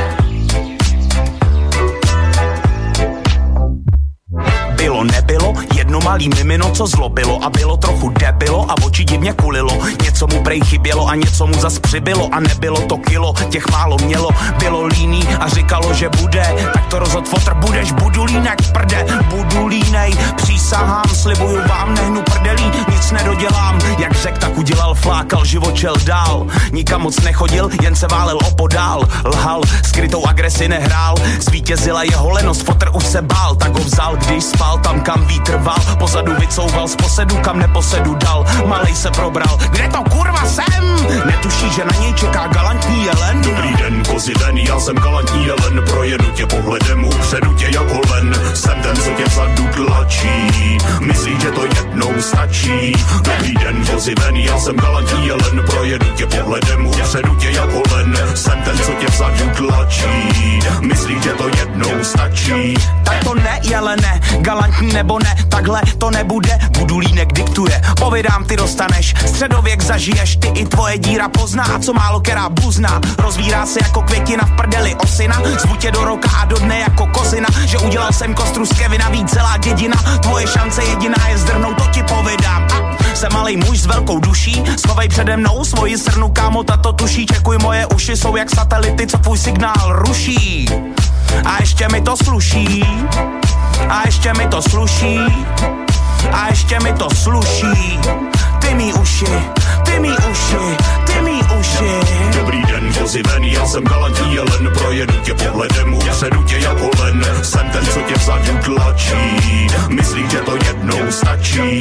[SPEAKER 19] Bylo nebylo, jedno malý mimino, co zlobilo a bylo trochu debilo a oči divně kulilo. Něco mu prej chybělo a něco mu zas přibylo a nebylo to kilo, těch málo mělo. Bylo líný a říkalo, že bude, tak to rozhod fotr, budeš Budulínek v prde. Budulínej, přísahám, slibuju vám, nehnu prdelí, nic nedodělám. Jak řek, tak udělal, flákal, živočel dál. Nikam moc nechodil, jen se válel opodál. Lhal, skrytou agresi nehrál, zvítězila jeho lenost, fotr už se bál, tak ho vzal, když spal tam, kam vítr val, pozadu vycouval z posedu, kam neposedu dal, malej se probral, kde to kurva jsem? Netuší, že na něj čeká galantní jelen.
[SPEAKER 20] Dobrý den, kozi den, já jsem galantní jelen, projedu tě pohledem, upředu tě jako len, jsem ten, co tě vzadu tlačí, myslí, že to jednou stačí. Dobrý den, kozi ven, já jsem galantní jelen, projedu tě pohledem, upředu tě jako len, jsem ten, co tě vzadu tlačí, myslí, že to jednou stačí.
[SPEAKER 19] Tak to ne, jelene, galantní nebo ne, takhle to nebude, Budulínek diktuje, povídám, ty dostaneš, středověk zažiješ, ty i tvoje díra pozná, a co málo která buzná, rozvírá se jako květina v prdeli osina, zvu tě do roka a do dne jako kozina, že udělal jsem kostru z Kevina, víc celá dědina, tvoje šance jediná je zdrhnout, to ti povídám. A jsem malej muž s velkou duší, schovej přede mnou svoji srnu, kámo, tato tuší, čekuj, moje uši jsou jak satelity, co tvůj signál ruší. A ještě mi to sluší, a ještě mi to sluší, a ještě mi to sluší. Ty mý uši, ty mý uši, ty mý uši.
[SPEAKER 20] Dobrý den, kozi ven, já jsem galantní jelen, projedu tě pohledem, upředu tě jako len, jsem ten, co tě vzadu tlačí, myslí, že to jednou stačí.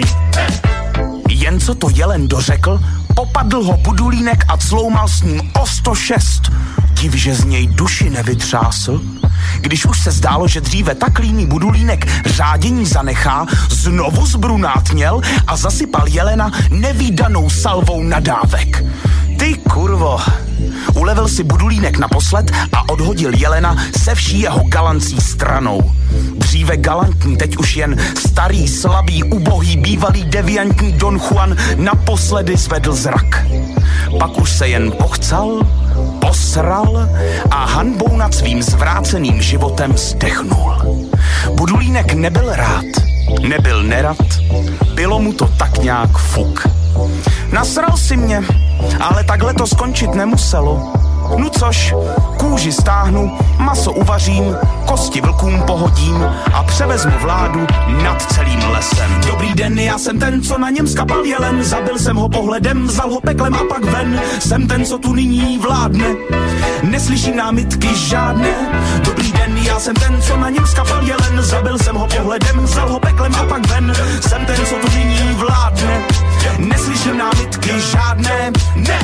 [SPEAKER 19] Jen co to jelen dořekl, popadl ho Budulínek a cloumal s ním o 106. Div, že z něj duši nevytřásl. Když už se zdálo, že dříve tak líný Budulínek řádění zanechá, znovu zbrunátněl a zasypal jelena nevídanou salvou nadávek. Ty kurvo, ulevil si Budulínek naposled a odhodil jelena se vší jeho galancí stranou. Dříve galantní, teď už jen starý, slabý, ubohý, bývalý deviantní Don Juan naposledy zvedl zrak. Pak už se jen pochcal, posral a hanbou nad svým zvráceným životem zdechnul. Budulínek nebyl rád, nebyl nerad, bylo mu to tak nějak fuk. Nasral si mě, ale takhle to skončit nemuselo. No což, kůži stáhnu, maso uvařím, kosti vlkům pohodím a převezmu vládu nad celým lesem. Dobrý den, já jsem ten, co na něm skapal jelen, zabil jsem ho pohledem, vzal ho peklem a pak ven. Jsem ten, co tu nyní vládne, neslyším námitky žádné. Dobrý den, já jsem ten, co na něm skapal jelen, zabil jsem ho pohledem, vzal ho peklem a pak ven. Jsem ten, co tu nyní vládne, neslyším námitky žádné. Ne!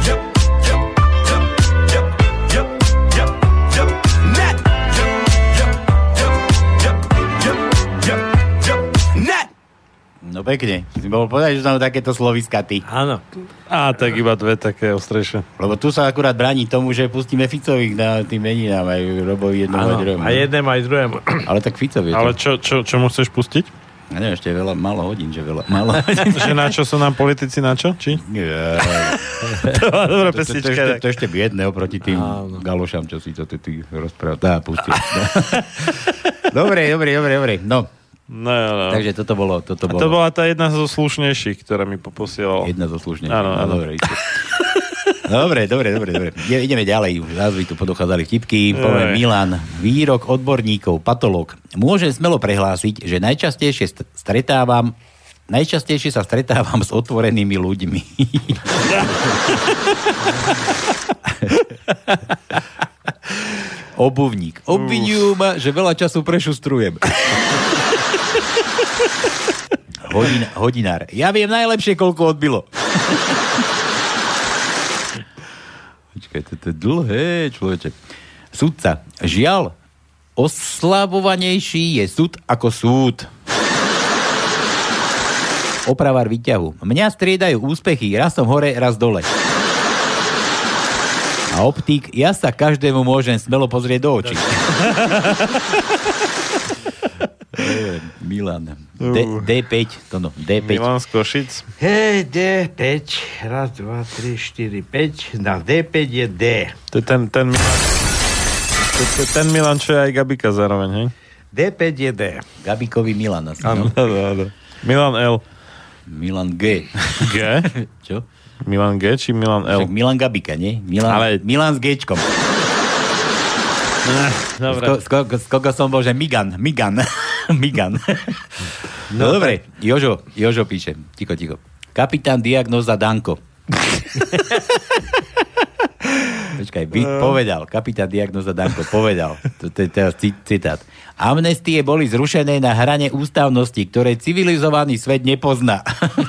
[SPEAKER 17] No pekne, si mohol povedať, že sú tam takéto slovíska ty.
[SPEAKER 16] Áno. A tak iba dve také ostrejšie.
[SPEAKER 17] Lebo tu sa akurát bráni tomu, že pustíme Ficových na tým meninám, aj Robovi jednému aj druhému.
[SPEAKER 14] A jednému aj druhému.
[SPEAKER 17] Ale tak Fico vie.
[SPEAKER 16] Ale čo mu chceš pustiť?
[SPEAKER 17] Ja neviem, ešte veľa, málo hodín, málo hodín.
[SPEAKER 16] Že na čo sú nám politici, na čo? Či?
[SPEAKER 17] Nie.
[SPEAKER 16] To má dobrá pesnička.
[SPEAKER 17] To ešte biedne oproti tým galošám, čo si to ty rozprával. Dá, pustím. Dobre. No. Takže toto bolo.
[SPEAKER 16] A to bola tá jedna zo slušnejších, ktorá mi poposielala.
[SPEAKER 17] Jedna zo slušnejších.
[SPEAKER 16] Áno.
[SPEAKER 17] Dobre. Ideme ďalej. Už názvy tu podochádzali vtipky. Poviem Milan. Výrok odborníkov, patológ. Môžem smelo prehlásiť, že najčastejšie sa stretávam s otvorenými ľuďmi. Obuvník. Obviňujú ma, že veľa času prešustrujem. Hodinár. Ja viem najlepšie, koľko odbilo. Počkaj, to je dlhé, človeče. Sudca. Žiaľ, oslavovanejší je súd ako súd. Opravár výťahu. Mňa striedajú úspechy, raz som hore, raz dole. A optik, ja sa každému môžem smelo pozrieť do očí. Milan. D5. D5.
[SPEAKER 16] Milan z Košic.
[SPEAKER 14] Hej, D5. Raz, 2, 3, 4, 5. Na D5 je D.
[SPEAKER 16] To je ten Milan. Ten Milan, čo je aj Gabika zároveň, hej?
[SPEAKER 14] D5 je D.
[SPEAKER 17] Gabikový Milan asi,
[SPEAKER 16] no? Áno. Milan L.
[SPEAKER 17] Milan G.
[SPEAKER 16] G?
[SPEAKER 17] Čo?
[SPEAKER 16] Milan G či Milan L?
[SPEAKER 17] Však Milan Gabika, nie? Milan s Gčkom.
[SPEAKER 16] Dobre.
[SPEAKER 17] Z koho som bol, že Migan. No dobre, Jožo píše. Ticho. Kapitán diagnóza Danko. Počkaj, povedal. Kapitán diagnóza Danko povedal. To je teraz citát. Amnestie boli zrušené na hrane ústavnosti, ktoré civilizovaný svet nepozná.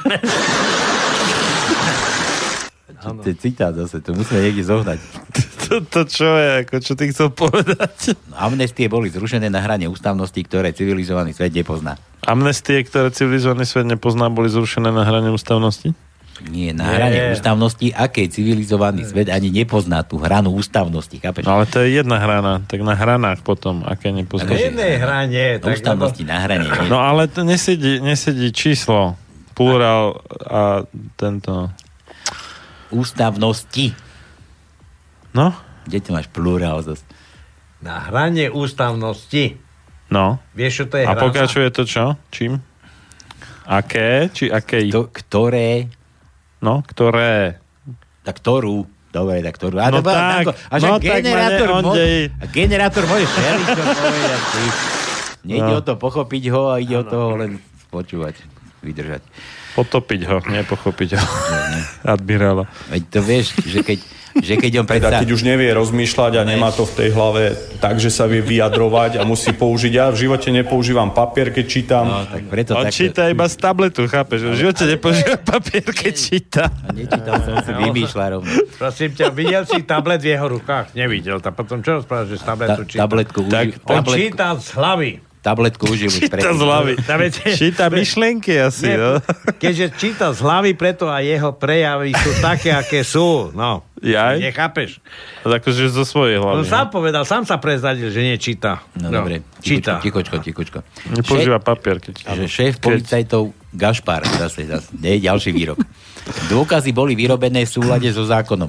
[SPEAKER 17] To je citát zase, to musíme niekde zohnať.
[SPEAKER 16] To čo je, ako čo ty chcel povedať?
[SPEAKER 17] Amnestie boli zrušené na hrane ústavnosti, ktoré civilizovaný svet nepozná.
[SPEAKER 16] Amnestie, ktoré civilizovaný svet nepozná, boli zrušené na hrane ústavnosti?
[SPEAKER 17] Nie, na hrane ústavnosti, aké civilizovaný svet ani nepozná tú hranu ústavnosti, chápeš?
[SPEAKER 16] No, ale to je jedna hrana, tak na hranách potom, aké nepozná.
[SPEAKER 14] Na jednej hrane.
[SPEAKER 17] Ústavnosti na hrane.
[SPEAKER 16] No ale to nesedí číslo, plurál a tento...
[SPEAKER 17] Ústavnosti.
[SPEAKER 16] No?
[SPEAKER 17] Kde ty máš plurál zase?
[SPEAKER 14] Na hrane ústavnosti.
[SPEAKER 16] No.
[SPEAKER 14] Vieš, čo to je
[SPEAKER 16] hranca? A pokračuje to čo? Čím? Aké? Či akej?
[SPEAKER 17] Ktoré?
[SPEAKER 16] No, ktoré?
[SPEAKER 17] Tak ktorú? Dobre, tak ktorú. A
[SPEAKER 16] no tak,
[SPEAKER 17] generátor môže všeličo povedať. Nejde o to pochopiť ho a ide o to len počúvať, vydržať.
[SPEAKER 16] Potopiť ho, nepochopiť ho. Admirála.
[SPEAKER 17] Veď to vieš, že keď on predstaví...
[SPEAKER 18] Keď už nevie rozmýšľať a nemá to v tej hlave tak, že sa vie vyjadrovať a musí použiť. Ja v živote nepoužívam papier, keď čítam.
[SPEAKER 17] No, tak preto
[SPEAKER 16] on číta iba z tabletu, chápeš? V živote nepoužíva papier, keď číta.
[SPEAKER 17] Nečítal som si, vymýšľa rovno.
[SPEAKER 14] Prosím ťa, videl si tablet v jeho rukách? Nevidel. A potom čo rozprávaš, že z tabletu číta? On číta z hlavy.
[SPEAKER 17] Tabletku užil už
[SPEAKER 16] predtým. Číta z hlavy. Číta myšlienky asi, no.
[SPEAKER 14] Keďže číta z hlavy, preto aj jeho prejavy sú také, aké sú. No.
[SPEAKER 16] Jaj?
[SPEAKER 14] Nechápeš?
[SPEAKER 16] Akože zo svojej hlavy.
[SPEAKER 14] On sám povedal, sám sa prezadil, že nečíta.
[SPEAKER 17] No dobre.
[SPEAKER 14] Číta.
[SPEAKER 17] Tichočko.
[SPEAKER 16] Nepoužíva papier, keď číta.
[SPEAKER 17] Že šéf policajtov Gašpar, zase, nie je ďalší výrok. Dôkazy boli vyrobené v súlade so zákonom.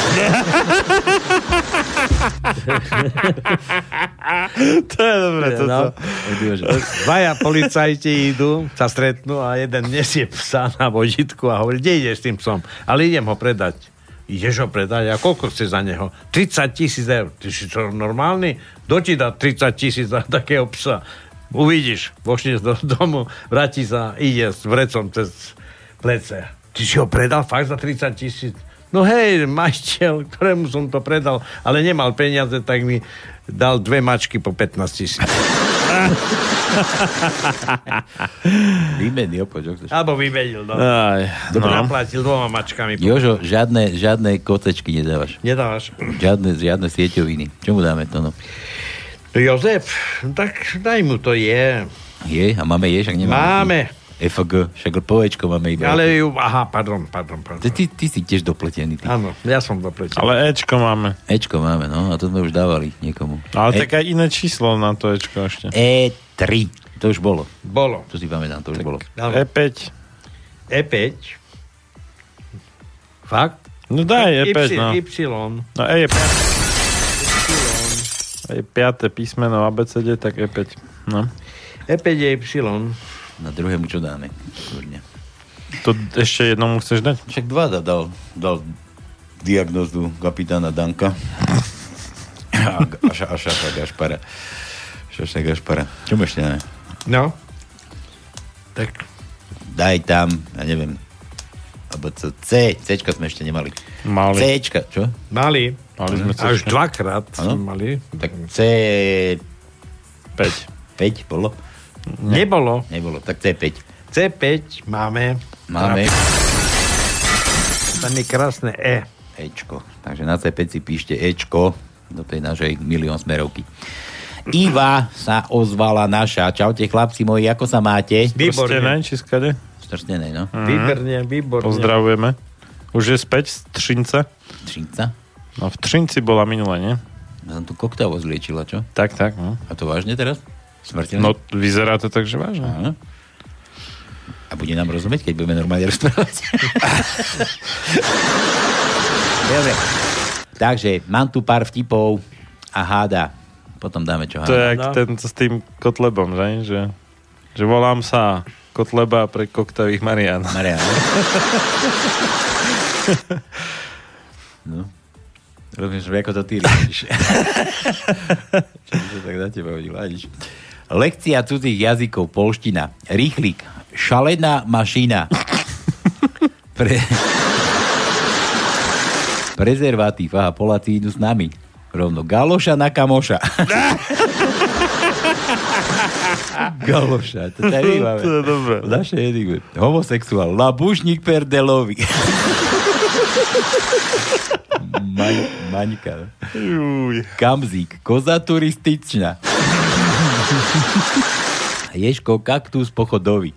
[SPEAKER 16] To je dobré, toto.
[SPEAKER 14] Dvaja policajti idú, sa stretnú a jeden nesie psa na vodítku a hovorí, kde ideš s tým psom? Ale idem ho predať. Ideš ho predať? A koľko chce za neho? 30 000 eur. Ty si čo, normálny? Kto ti dá 30 000 za takého psa? Uvidíš. Vošneš do domu, vráti sa, ide s vrecom cez plece. Ty si ho predal fakt za 30 000? No hej, majiteľ, ktorému som to predal, ale nemal peniaze, tak mi dal 2 mačky po 15 000.
[SPEAKER 17] Vymenil, poď.
[SPEAKER 14] Alebo vymenil, no. Dobre, naplatil 2 mačkami.
[SPEAKER 17] Jožo, žiadne kocečky nedávaš.
[SPEAKER 14] Nedávaš.
[SPEAKER 17] Žiadne sieťoviny. Čo mu dáme to, no?
[SPEAKER 14] Jozef, tak daj mu to je.
[SPEAKER 17] Je? A máme je? Však nemáme.
[SPEAKER 14] Máme.
[SPEAKER 17] FG, však povečko máme iba.
[SPEAKER 14] Ale pardon.
[SPEAKER 17] Ty si tiež dopletený.
[SPEAKER 14] Áno, ja som dopletený.
[SPEAKER 16] Ale Ečko máme.
[SPEAKER 17] Ečko máme, no, a to sme už dávali niekomu.
[SPEAKER 16] Ale tak aj iné číslo na to Ečko ešte.
[SPEAKER 17] E3. To už bolo.
[SPEAKER 14] Bolo.
[SPEAKER 17] To si pamätám, to už bolo.
[SPEAKER 16] E5.
[SPEAKER 14] E5. Fakt?
[SPEAKER 16] No daj E5, no.
[SPEAKER 14] Y.
[SPEAKER 16] No E je 5. písmeno ABCD, tak E5. No.
[SPEAKER 14] E5 je Y.
[SPEAKER 17] Na druhému čo dáme? Kúrne.
[SPEAKER 16] To ešte jednomu chceš dať?
[SPEAKER 17] Však 2 dal diagnózu kapitána Danka. A Šaša Gašpara. Čo ešte dáme?
[SPEAKER 14] No. Tak.
[SPEAKER 17] Daj tam, ja neviem. Alebo Cčka sme ešte nemali.
[SPEAKER 16] Mali.
[SPEAKER 17] Cčka, čo?
[SPEAKER 14] Mali
[SPEAKER 16] sme
[SPEAKER 14] až 2-krát sme mali.
[SPEAKER 17] Tak C...
[SPEAKER 16] 5
[SPEAKER 17] bolo?
[SPEAKER 14] Nebolo.
[SPEAKER 17] Tak C5.
[SPEAKER 14] C5 máme. Tam je krásne E.
[SPEAKER 17] Ečko. Takže na C5 si píšte Ečko do tej našej milión smerovky. Iva sa ozvala naša. Čaute chlapci moji, ako sa máte?
[SPEAKER 16] Strstenej, či skade?
[SPEAKER 17] Strstenej, no.
[SPEAKER 14] Výborne.
[SPEAKER 16] Pozdravujeme. Už je späť z Třince.
[SPEAKER 17] Třinca?
[SPEAKER 16] No v Třinci bola minule, nie?
[SPEAKER 17] Ja som tu koktavo zliečila, čo?
[SPEAKER 16] Tak, no.
[SPEAKER 17] A to vážne teraz? Smrteľne?
[SPEAKER 16] No, vyzerá to tak, že vážne.
[SPEAKER 17] Aha. A bude nám rozumieť, keď budeme normálne rozprávať? Dobre. Takže, mám tu pár vtipov a háda. Potom dáme čo háda.
[SPEAKER 16] To je jak ten s tým Kotlebom, že volám sa Kotleba pre koktavých Marián.
[SPEAKER 17] No. Rozumieš, ako to ty robíš. Čo sa tak na teba hodilo? Lekcia cudzích jazykov, polština. Rýchlik. Šalená mašina. Prezervatív. Aha, Poláci idú s nami. Rovno. Galoša na kamoša. Galoša. To tady máme.
[SPEAKER 16] To je dobré.
[SPEAKER 17] Naše enigmy. Homosexuál. Labušník perdelový. Maňka. Kamzík. Koza turističná. Ješko, kaktus pochodový.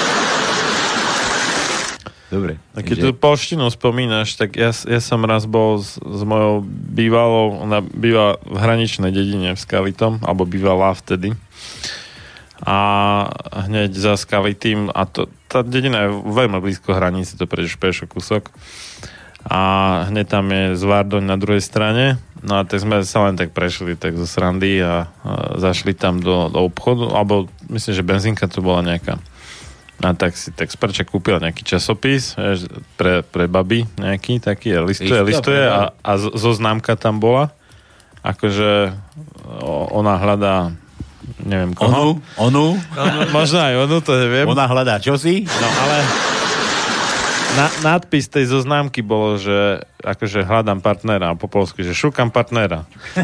[SPEAKER 17] Dobre.
[SPEAKER 16] A keď tu polštinu spomínaš, tak ja som raz bol s mojou bývalou, ona býva v hraničnej dedine v Skalitom, alebo bývala vtedy. A hneď za Skalitým, a tá dedina je veľmi blízko hranici, to prejdeš pešo kúsok. A hneď tam je Zvárdoň na druhej strane. No a tak sme sa len tak prešli tak zo srandy a zašli tam do obchodu, alebo myslím, že benzínka to bola nejaká. A tak si tak Sprča kúpil nejaký časopis pre baby nejaký taký, listuje a zoznámka tam bola. Akože ona hľadá neviem koho.
[SPEAKER 17] Onu?
[SPEAKER 16] Možno aj onu, to neviem.
[SPEAKER 17] Ona hľadá čosi?
[SPEAKER 16] No ale nadpis tej zoznámky bolo, že akože hľadám partnera, a po polsku, že šukám partnera.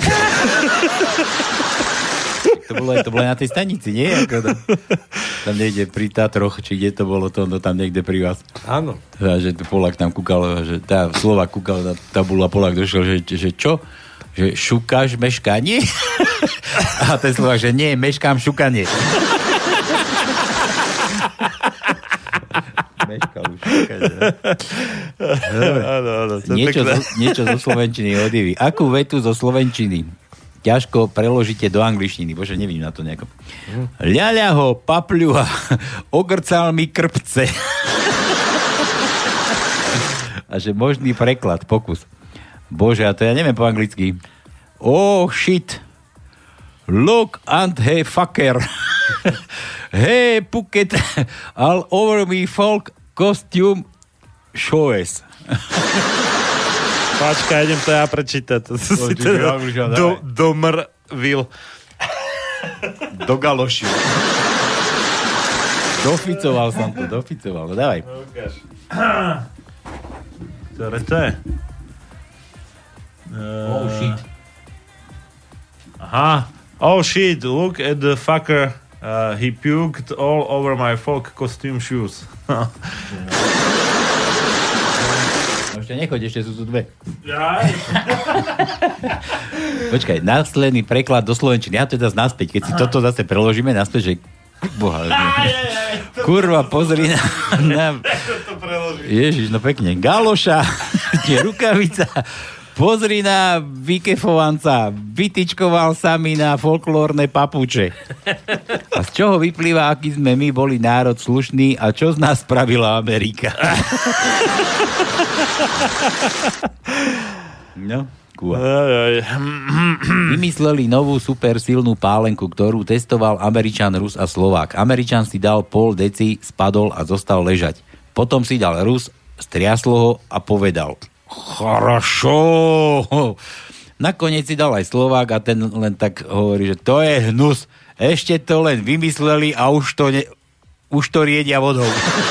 [SPEAKER 17] To bolo na tej stanici, nie? Tam niekde pri Tatroch, či kde to bolo, to tam niekde pri vás.
[SPEAKER 14] Áno.
[SPEAKER 17] Že Polák tam kúkal, že tá Slovák kúkal na tabulu a Polák došiel, že čo? Že šukáš meškanie? A ten Slovák, že nie, meškám šukanie. Meškal už šukanie. Niečo zo slovenčiny od Ivy. Akú vetu zo slovenčiny ťažko preložíte do angličtiny? Bože, nevím na to nejako. Ľaľa ho, papľuha, ogrcal mi krpce. A že možný preklad, pokus. Bože, a to ja neviem po anglicky. Oh, shit. Look and hey, fucker. Hey, Phuket. All over me folk costume shows.
[SPEAKER 16] Páčka, idem to ja prečítať. Domrvil.
[SPEAKER 17] Do galoši. Doficoval som to, No dávaj.
[SPEAKER 16] Ktoré to je?
[SPEAKER 17] Oh shit.
[SPEAKER 16] Aha. Oh shit, look at the fucker. He puked all over my folk costume shoes.
[SPEAKER 17] Ešte nechoď, ešte sú tu dve. Počkaj, následný preklad do slovenčiny. Ja to teda naspäť. Keď si toto zase preložíme naspäť, že boha. Kurva, pozri na... Ježiš, no pekne. Galoša, tie rukavica, Pozri na vykefovanca. Vytyčkoval sa mi na folklórne papuče. A z čoho vyplýva, aký sme my boli národ slušný a čo z nás spravila Amerika? No, kúha. Vymysleli novú supersilnú pálenku, ktorú testoval Američan, Rus a Slovák. Američan si dal pol deci, spadol a zostal ležať. Potom si dal Rus, striaslo ho a povedal: Chorošo. Nakoniec si dal aj Slovák a ten len tak hovorí, že to je hnus. Ešte to len vymysleli a už to riedia vodou.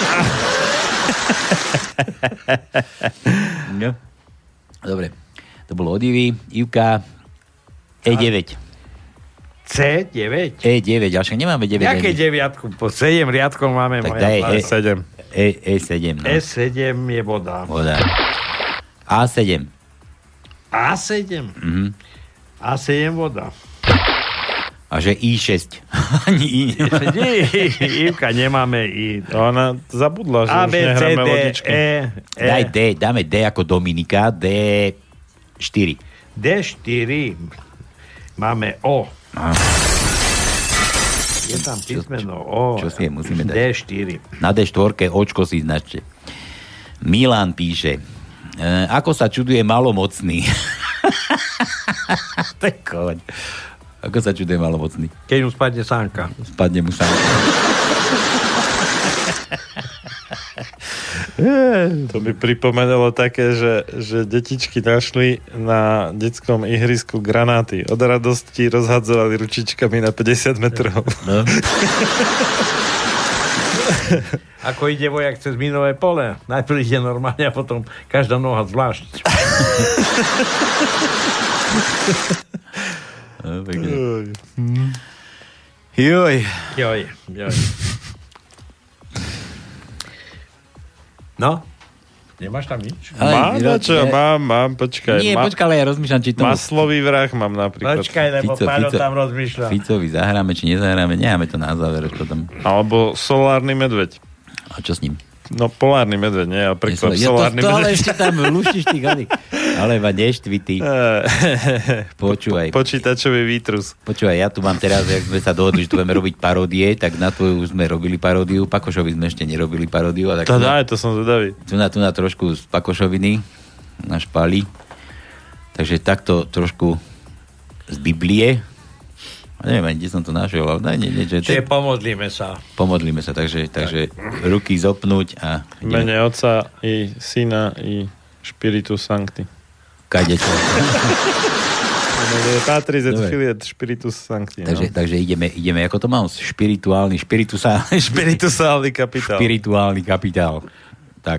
[SPEAKER 17] No. Dobre. To bolo od Ivy. Ivka E9.
[SPEAKER 14] C9?
[SPEAKER 17] E9, ale však nemáme 9.
[SPEAKER 14] Jaké 9? Po 7 riadkov máme
[SPEAKER 17] tak
[SPEAKER 14] moja
[SPEAKER 17] E7. E7. No.
[SPEAKER 14] E7 je voda.
[SPEAKER 17] Voda. A7.
[SPEAKER 14] A7?
[SPEAKER 17] Mhm.
[SPEAKER 14] A7 voda.
[SPEAKER 17] A že I6. Ani I nemáme.
[SPEAKER 14] Ivka, nemáme I.
[SPEAKER 16] Ona zabudla, že
[SPEAKER 14] A,
[SPEAKER 16] už
[SPEAKER 14] B, C,
[SPEAKER 16] nehráme
[SPEAKER 14] D,
[SPEAKER 16] lodičky.
[SPEAKER 17] Daj D, dáme D ako Dominika, D4.
[SPEAKER 14] D4. Máme O. Je tam písmeno O.
[SPEAKER 17] Čo si musíme dať?
[SPEAKER 14] D4.
[SPEAKER 17] Na D4 očko si značte. Milan píše: ako sa čuduje malomocný. To je koň. Ako sa čuduje malomocný?
[SPEAKER 14] Keď mu spadne sánka.
[SPEAKER 17] Spadne mu sánka.
[SPEAKER 16] To mi pripomenulo také, že detičky našli na detskom ihrisku granáty. Od radosti rozhadzovali ručičkami na 50 metrov.
[SPEAKER 17] No.
[SPEAKER 14] Ako ide vojak cez minové pole. Najprv ide normálne a potom každá noha zvlášť.
[SPEAKER 17] Joj.
[SPEAKER 14] No? Nemáš tam nič?
[SPEAKER 16] Mám, počkaj.
[SPEAKER 17] Nie, počkaj, ale ja rozmýšľam, či to...
[SPEAKER 16] Maslový vrah mám napríklad.
[SPEAKER 14] Počkaj, lebo Páľo tam rozmýšľa.
[SPEAKER 17] Ficovi zahráme, či nezahráme, necháme to na záver. Potom.
[SPEAKER 16] Alebo solárny medveď.
[SPEAKER 17] A čo s ním?
[SPEAKER 16] No, polárny medveď, nie? A príklad solárny medveď.
[SPEAKER 17] Ale ešte tam luštíš ty gady. Ale ma neštvitý. Počúvaj.
[SPEAKER 16] Počítačový výtrus.
[SPEAKER 17] Počúvaj, ja tu mám teraz, jak sme sa dohodli, že tu budeme robiť paródie, tak na tvoju sme robili paródiu. Pakošovi sme ešte nerobili paródiu. A tak
[SPEAKER 16] to daj, to som zvedavý.
[SPEAKER 17] Tu na trošku z Pakošoviny náš Pali. Takže takto trošku z Biblie. Neviem, kde som to našiel, ale niečo.
[SPEAKER 14] Čiže pomodlíme sa.
[SPEAKER 17] Pomodlíme sa, takže ruky zopnúť a...
[SPEAKER 16] Mene Otca i Syna i Spiritus Sancti.
[SPEAKER 17] Kadečo.
[SPEAKER 16] Patris et Filiet Spiritus Sancti.
[SPEAKER 17] Takže ideme, ako to mám? Špirituálny kapitál. Špirituálny kapitál. Tak.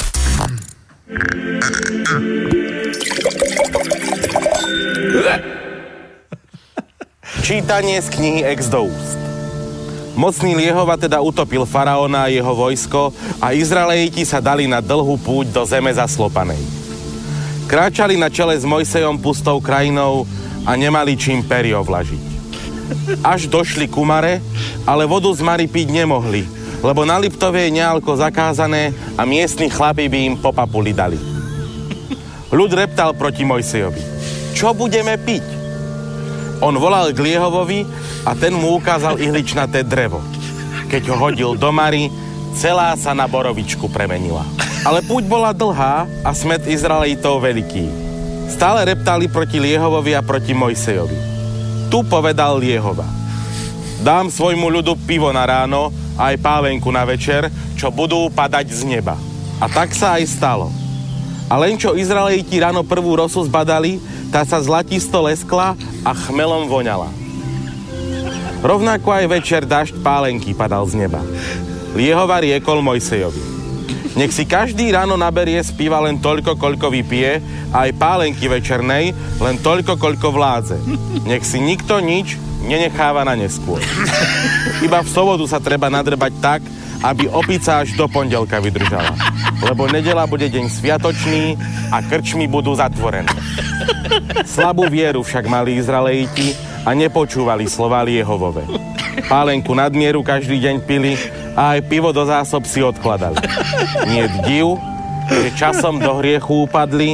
[SPEAKER 21] Čítanie z knihy Exodus. Mocný Jehova teda utopil faraóna a jeho vojsko a Izraeliti sa dali na dlhú púť do zeme zaslopanej. Kráčali na čele s Mojsejom pustou krajinou a nemali čím perio vlažiť. Až došli ku Mare, ale vodu z Mary piť nemohli, lebo na Liptove je nealko zakázané a miestni chlapi by im po papuli dali. Ľud reptal proti Mojsejovi: čo budeme piť? On volal k Jehovovi a ten mu ukázal ihličnaté drevo. Keď ho hodil do Mary, celá sa na borovičku premenila. Ale púť bola dlhá a smäd Izraelitov veľký. Stále reptali proti Jehovovi a proti Mojsejovi. Tu povedal Jehova: dám svojmu ľudu pivo na ráno a aj pálenku na večer, čo budú padať z neba. A tak sa aj stalo. A len čo Izraeliti ráno prvú rosu zbadali, tá sa zlatisto leskla a chmelom voňala. Rovnako aj večer dažď pálenky padal z neba. Jehova riekol Mojsejovi: nech si každý ráno naberie z piva len toľko, koľko vypije, a aj pálenky večernej len toľko, koľko vládze. Nech si nikto nič nenecháva na neskôr. Iba v sobotu sa treba nadrbať tak, aby opica až do pondelka vydržala. Lebo nedeľa bude deň sviatočný a krčmy budú zatvorené. Slabú vieru však mali Izraeliti a nepočúvali slová Jehovove. Pálenku nadmieru každý deň pili a aj pivo do zásob si odkladali. Nie div, že časom do hriechu upadli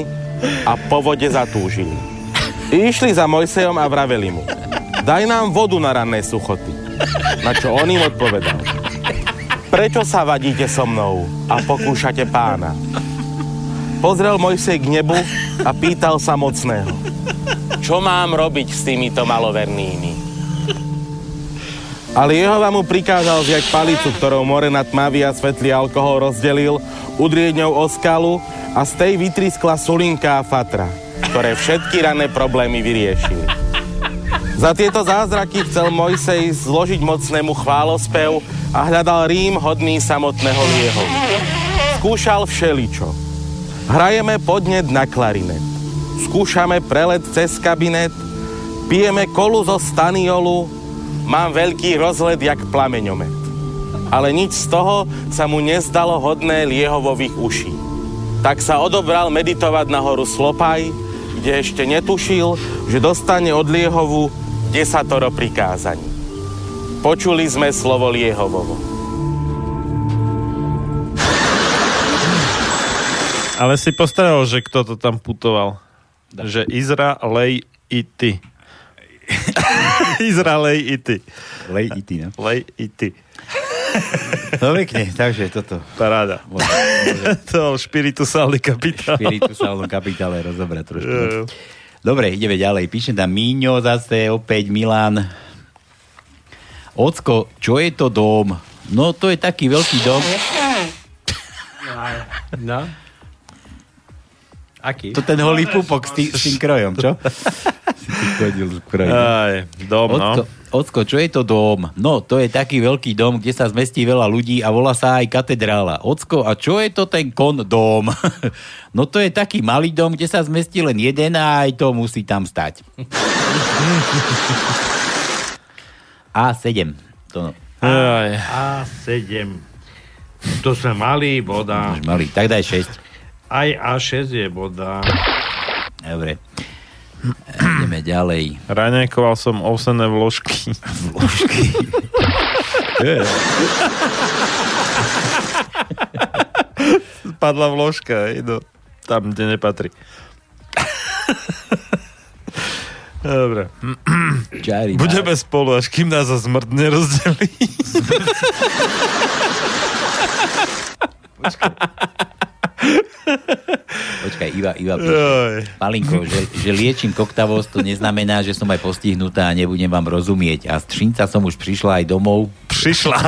[SPEAKER 21] a po vode zatúžili. Išli za Mojsejom a vraveli mu: daj nám vodu na ranné suchoty. Na čo on im odpovedal: prečo sa vadíte so mnou a pokúšate Pána? Pozrel Mojsej k nebu a pýtal sa mocného: čo mám robiť s týmito malovernými? Ale Jehova mu prikázal vziať palicu, ktorou more na tmavý a svetlý alkohol rozdelil, udrieť ňou o skalu a z tej vytriskla sulinka a fatra, ktoré všetky rané problémy vyriešili. Za tieto zázraky chcel Mojsej zložiť mocnému chválospev a hľadal rím hodný samotného Jehovu. Skúšal všeličo. Hrajeme podnet na klarinet. Skúšame prelet cez kabinet. Pijeme kolu zo staniolu. Mám veľký rozhled jak plameňomet. Ale nič z toho sa mu nezdalo hodné Jehovových uší. Tak sa odobral meditovať na horu Slopaj, kde ešte netušil, že dostane od Jehovu 10 prikázaní. Počuli sme slovo Jehovovo.
[SPEAKER 16] Ale si postaral, že kto to tam putoval. Že Izraelej i ty. Izraelej i ty.
[SPEAKER 17] Lej i ty, no?
[SPEAKER 16] Lej i ty.
[SPEAKER 17] No pekne, takže toto.
[SPEAKER 16] Paráda. To špiritusálny kapitál.
[SPEAKER 17] Špiritusálnom kapitále rozobrať trošku. Dobre, ideme ďalej. Píšem tam Míňo zase, opäť Milan. Ocko, čo je to dom? No, to je taký veľký dom.
[SPEAKER 14] No. Aký?
[SPEAKER 17] To ten holý pupok s tým krojom, čo?
[SPEAKER 16] Aj, dom, no.
[SPEAKER 17] Ocko, čo je to dom? No, to je taký veľký dom, kde sa zmestí veľa ľudí a volá sa aj katedrála. Ocko, a čo je to ten kondóm? No, to je taký malý dom, kde sa zmestí len jeden a aj to musí tam stať. A7. To no.
[SPEAKER 14] A7. To sme mali, boda.
[SPEAKER 17] Mali, tak daj 6.
[SPEAKER 14] Aj A6 je boda.
[SPEAKER 17] Dobre. Ideme ďalej.
[SPEAKER 16] Raňajkoval som ovsené vložky.
[SPEAKER 17] Vložky?
[SPEAKER 16] Spadla vložka, tam, kde nepatrí. Dobre.
[SPEAKER 17] Čári,
[SPEAKER 16] budeme spolu, až kým nás za smrť nerozdelí.
[SPEAKER 17] Počkaj, Iva píše. Palinko, že liečím koktavosť, to neznamená, že som aj postihnutá a nebudem vám rozumieť. A z Třinca som už prišla aj domov.
[SPEAKER 16] Prišla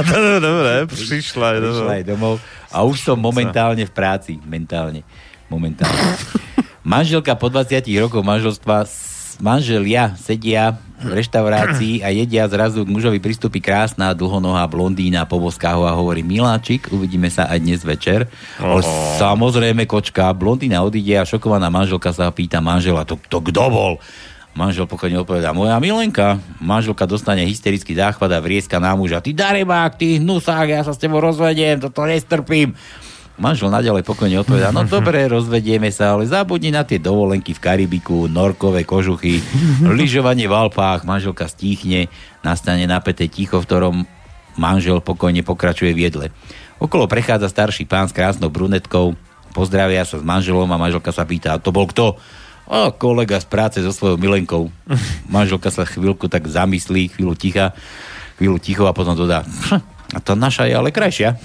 [SPEAKER 16] aj
[SPEAKER 17] domov. A už som momentálne v práci. Momentálne. Manželka po 20 rokoch manželstva manželia sedia v reštaurácii a jedia, zrazu k mužovi pristúpi krásna, dlhonohá blondína, poboská ho a hovorí: miláčik, uvidíme sa aj dnes večer. Ale samozrejme, kočka, blondína odíde a šokovaná manželka sa pýta manžela: to kto bol? Manžel pokojne odpovedá: moja milenka. Manželka dostane hysterický záchvat a vrieska na muža: ty darebák, ty hnusák, ja sa s tebou rozvediem, toto nestrpím. Manžel naďalej pokojne odpovedá: no dobre, rozvedieme sa, ale zabudni na tie dovolenky v Karibiku, norkové kožuchy, lyžovanie v Alpách. Manželka stíchne, nastane napäté ticho, v ktorom manžel pokojne pokračuje v jedle. Okolo prechádza starší pán s krásnou brunetkou, pozdravia sa s manželom a manželka sa pýta: a to bol kto? A kolega z práce so svojou milenkou. Manželka sa chvíľku tak zamyslí, chvíľu ticho a potom dodá: a tá naša je ale krajšia.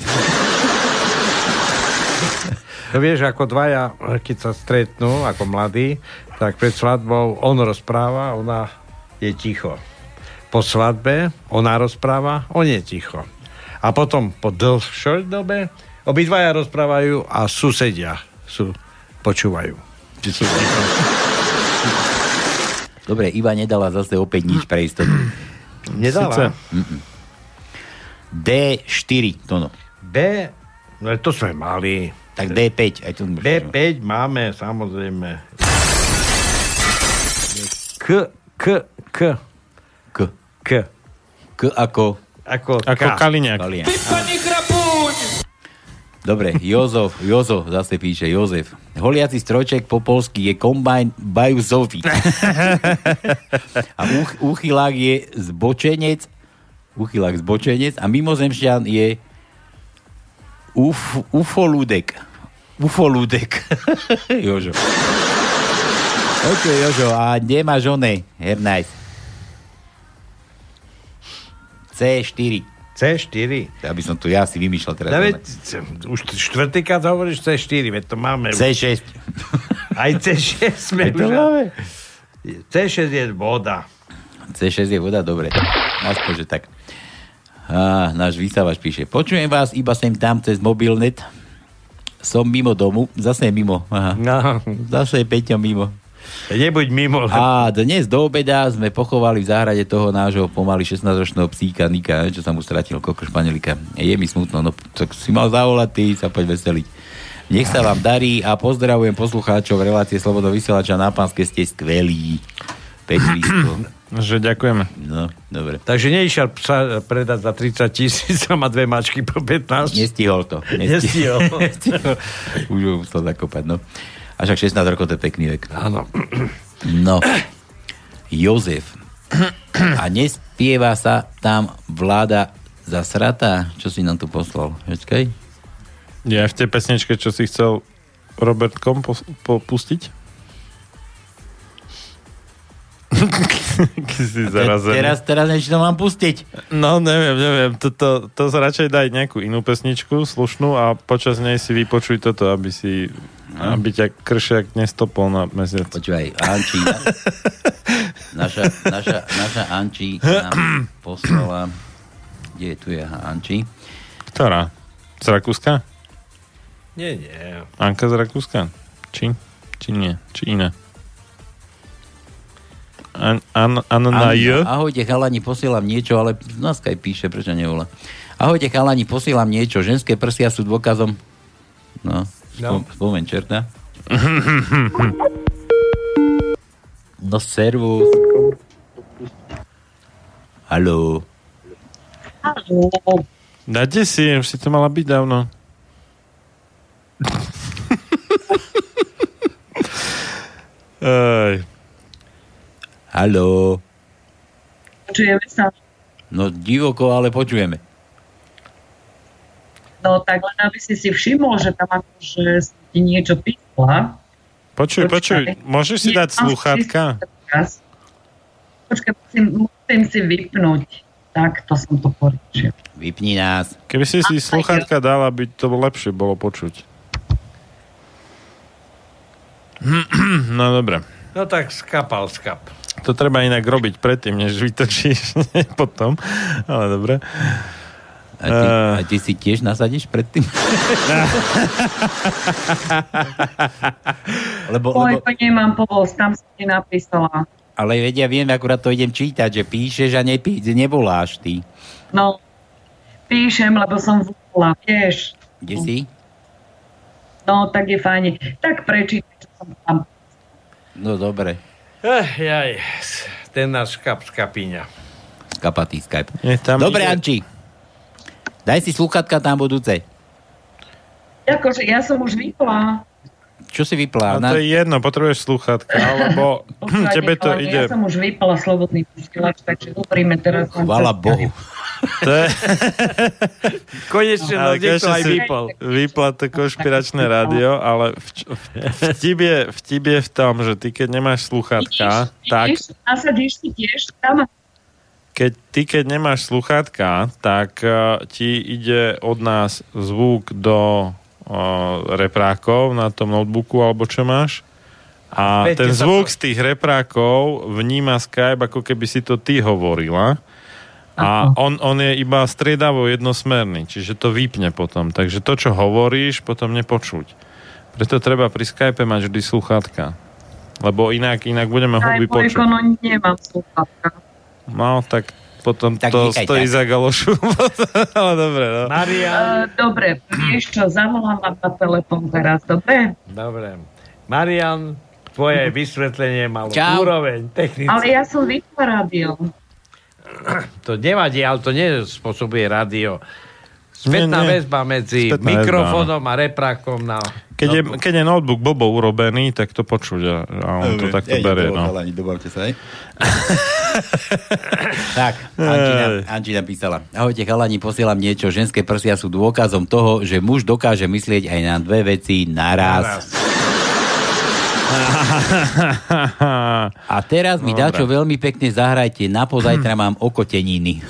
[SPEAKER 14] No vieš, ako dvaja, keď sa stretnú ako mladí, tak pred svadbou on rozpráva, ona je ticho. Po svadbe ona rozpráva, on je ticho. A potom po dlhšej dobe obidvaja rozprávajú a susedia počúvajú.
[SPEAKER 17] Dobre, Iva nedala zase opäť nič pre istotu.
[SPEAKER 14] Nedala?
[SPEAKER 17] D4, to no.
[SPEAKER 14] B, no to sme mali.
[SPEAKER 17] Tak D5. Aj tu
[SPEAKER 14] D5 máme, samozrejme. K ako
[SPEAKER 16] Kaliňák.
[SPEAKER 17] Dobre, Jozef zase píše, Jozef. Holiaci strojček po polsky je kombajn bajuzový. A úchylák je zbočenec a mimozemšťan je ufoludek. Jožo. Oče, Jožo, a kde máš one? Hernajs. C4.
[SPEAKER 14] C4?
[SPEAKER 17] Aby som tu ja si vymýšľal teraz.
[SPEAKER 14] Už štvrtýkrát hovoríš C4, veď to máme.
[SPEAKER 17] C6.
[SPEAKER 14] Aj C6 sme už. C6 je voda.
[SPEAKER 17] C6 je voda, dobre. Aspoň, že tak. Náš vysávač píše. Počujem vás iba sem tam cez mobilnet. Som mimo domu. Zase mimo. Aha.
[SPEAKER 14] No.
[SPEAKER 17] Zase Peťo mimo.
[SPEAKER 14] Nebuď mimo.
[SPEAKER 17] A dnes do obeda sme pochovali v záhrade toho nášho pomaly 16-ročného psíka Nika, čo sa mu stratil, Koko Španielika. Je mi smutno, no tak si mal zavolať, ty sa poď veseliť. Nech sa vám darí a pozdravujem poslucháčov relácie Slobodného vysielača na Pánske, ste skvelí. Petrisko.
[SPEAKER 16] Že ďakujeme.
[SPEAKER 17] No, dobre.
[SPEAKER 14] Takže neišiel psa predať za 30 000 a má 2 mačky po 15.
[SPEAKER 17] Nestihol to. Nestihol. Už musel zakopať, no. A však 16 rokov to je pekný vek.
[SPEAKER 14] Áno.
[SPEAKER 17] No. Jozef. A nespieva sa tam vláda zasratá? Čo si nám tu poslal? Počkaj.
[SPEAKER 16] Ja v tej pesničke, čo si chcel Robertkom pustiť? Si
[SPEAKER 17] teraz niečo to mám pustiť.
[SPEAKER 16] No, neviem. To sa radšej daj nejakú inú pesničku, slušnú a počas nej si vypočuj toto, aby ťa kršiak nestopol na mesiac.
[SPEAKER 17] Počúvaj, Anči. Naša Anči nám poslala. Kde je tu Anči?
[SPEAKER 16] Ktorá? Z Rakúska?
[SPEAKER 14] Nie.
[SPEAKER 16] Anka z Rakúska? Či nie? Či iné?
[SPEAKER 17] Ahojte chalani, posielam niečo, ale na Skype píše, prečo nevolá. Ahojte chalani, posielam niečo, ženské prsia sú dôkazom. No. Spomeň čerta. No servus. Haló.
[SPEAKER 16] Dajte si, už si to mala byť dávno.
[SPEAKER 17] Haló.
[SPEAKER 2] Počujeme sa.
[SPEAKER 17] No divoko, ale počujeme.
[SPEAKER 2] No tak len aby si všimol, že tam akože ti niečo písala.
[SPEAKER 16] Počuj, môžeš si dať slúchatka?
[SPEAKER 2] Počkaj, musím si vypnúť. Tak, to som to poriešil.
[SPEAKER 17] Vypni nás.
[SPEAKER 16] Keby si slúchatka dala, by to lepšie bolo počuť. No dobre.
[SPEAKER 14] No tak skap.
[SPEAKER 16] To treba inak robiť predtým, než vytočíš potom. Ale dobre.
[SPEAKER 17] A ty si tiež nasadíš predtým? lebo...
[SPEAKER 2] nemám povoz, tam si ti napísala.
[SPEAKER 17] Ale vedia, viem, akurát to idem čítať, že píšeš a nevoláš ty.
[SPEAKER 2] No, píšem, lebo som volala, vieš.
[SPEAKER 17] Kde si?
[SPEAKER 2] No, tak je fajn. Tak prečítaj, čo som tam.
[SPEAKER 17] No, dobre.
[SPEAKER 14] Ten náš skapíňa.
[SPEAKER 17] Skapatý Skype. Dobre, Anči. Daj si slúchatka tam budúce.
[SPEAKER 2] Akože ja som už vypla.
[SPEAKER 17] Čo si vyplá?
[SPEAKER 16] To je jedno, potrebuješ slúchatka, alebo tebe to ide...
[SPEAKER 2] Ja som už vypala slobodný vysielač, takže hovoríme teraz...
[SPEAKER 17] Chvála Bohu.
[SPEAKER 14] Konečne niekto aj vypal.
[SPEAKER 16] Vypla to konšpiračné rádio, ale vtip je v tom, že ty keď nemáš slúchatka, tak...
[SPEAKER 2] Nasadíš si tiež tam?
[SPEAKER 16] Keď nemáš slúchatka, tak ti ide od nás zvuk do reprákov na tom notebooku, alebo čo máš. A ten zvuk z tých reprákov vníma Skype, ako keby si to ty hovorila. A on je iba striedavo jednosmerný, čiže to vypne potom. Takže to, čo hovoríš, potom nepočuť. Preto treba pri Skype mať vždy slúchatka. Lebo inak budeme hudby počuť.
[SPEAKER 2] No nemám slúchatka.
[SPEAKER 16] No, tak potom tak to stojí za galošu. Ale dobre, no.
[SPEAKER 14] Marian.
[SPEAKER 2] Dobre, vieš čo, zavolám vám na telefón teraz, dobre?
[SPEAKER 14] Dobre. Marian, tvoje vysvetlenie malo úroveň technicky.
[SPEAKER 2] Ale ja som vypla rádio.
[SPEAKER 14] To nevadí, ale to nespôsobuje rádio. Spätná väzba medzi mikrofónom a reprákom na...
[SPEAKER 16] Keď je notebook blbo urobený, tak to počuť a on to takto berie. No.
[SPEAKER 17] Dobavte sa, aj? Tak, Anči napísala. Ahojte chalani, posielam niečo. Ženské prsia sú dôkazom toho, že muž dokáže myslieť aj na dve veci naraz. A teraz mi dačo veľmi pekne zahrajte. Na pozajtra mám okoteniny.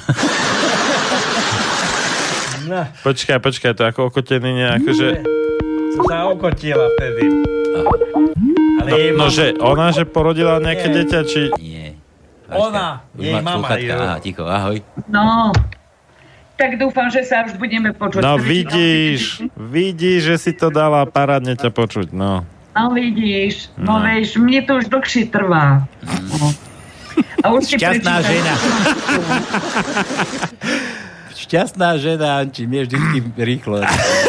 [SPEAKER 16] No. Počkaj, to ako okoteniny, akože...
[SPEAKER 14] Co sa okotila vtedy?
[SPEAKER 16] No, že ona, že porodila nejaké dieťa, či...
[SPEAKER 17] Nie.
[SPEAKER 14] Ona, jej mama.
[SPEAKER 17] Aha, ticho, ahoj.
[SPEAKER 2] No, tak dúfam, že sa už budeme počuť.
[SPEAKER 16] No vidíš, že si to dala parádne ťa počuť, no.
[SPEAKER 2] No vidíš, no vieš, mne to už dlhšie trvá. No. A už
[SPEAKER 17] šťastná žena. Šťastná žena, Anči, mne vždycky rýchlo.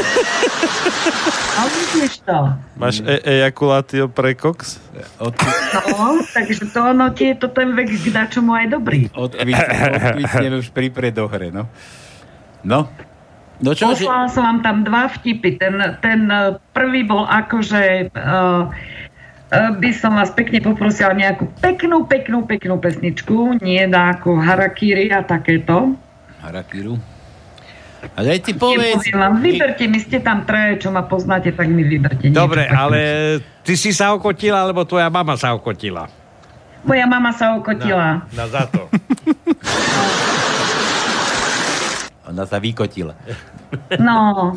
[SPEAKER 2] A vidíš to.
[SPEAKER 16] Máš ejakuláciu precox?
[SPEAKER 2] No, takže to ono ti je to ten vek k dačomu aj dobrý.
[SPEAKER 17] Odkvitneme už pri predohre, no. No čo?
[SPEAKER 2] Poslala som vám tam 2 vtipy. Ten prvý bol akože... by som vás pekne poprosila nejakú peknú pesničku, nie ako harakiri a takéto.
[SPEAKER 17] Harakiru? A daj si povedz.
[SPEAKER 2] Vyberte, my ste tam traje, čo ma poznáte, tak mi vyberte.
[SPEAKER 14] Dobre, ale ty si sa okotila, alebo tvoja mama sa okotila?
[SPEAKER 2] Moja mama sa okotila.
[SPEAKER 14] Na za to.
[SPEAKER 17] Ona sa vykotila.
[SPEAKER 2] No.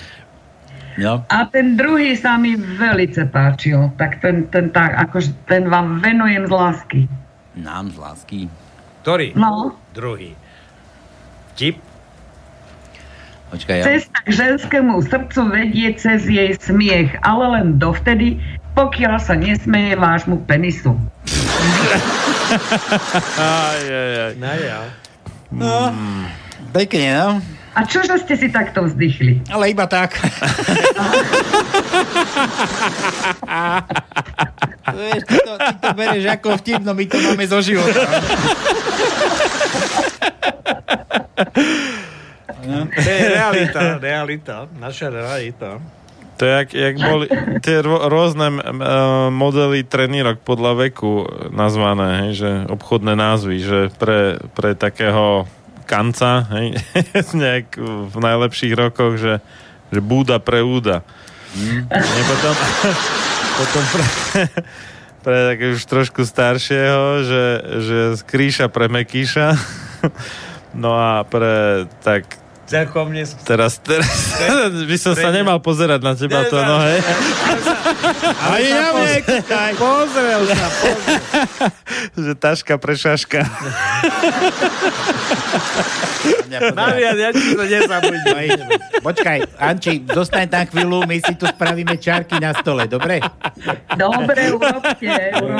[SPEAKER 17] A
[SPEAKER 2] ten druhý sa mi velice páčil. Tak ten vám venujem z lásky.
[SPEAKER 17] Nám z lásky?
[SPEAKER 14] Ktorý?
[SPEAKER 2] No.
[SPEAKER 14] Druhý. Vtip?
[SPEAKER 17] Počkaj,
[SPEAKER 2] Cesta k ženskému srdcu vedie cez jej smiech, ale len dovtedy, pokiaľ sa nesmeje vášmu penisu.
[SPEAKER 17] No, pekne, no.
[SPEAKER 2] A čože ste si takto vzdychli?
[SPEAKER 17] Ale iba tak. Ty to bereš ako vtip, no my to máme zo života.
[SPEAKER 14] To je realita, naša realita.
[SPEAKER 16] To je, jak boli tie rôzne modely trenírok podľa veku nazvané, hej, že obchodné názvy, že pre takého kanca, hej, nejak v najlepších rokoch, že búda pre úda. Potom pre také už trošku staršieho, že skríša pre mekíša. No a pre tak
[SPEAKER 14] celkom
[SPEAKER 16] teraz by som sa nemal pozerať na teba to, no hej.
[SPEAKER 14] Ale ja pozrel sa.
[SPEAKER 16] Že taška pre šaška.
[SPEAKER 14] Marian, ja ti to nezabudím.
[SPEAKER 17] Počkaj, Anči, zostaň tam chvíľu, my si tu spravíme čárky na stole, dobre?
[SPEAKER 2] Dobre, urobte.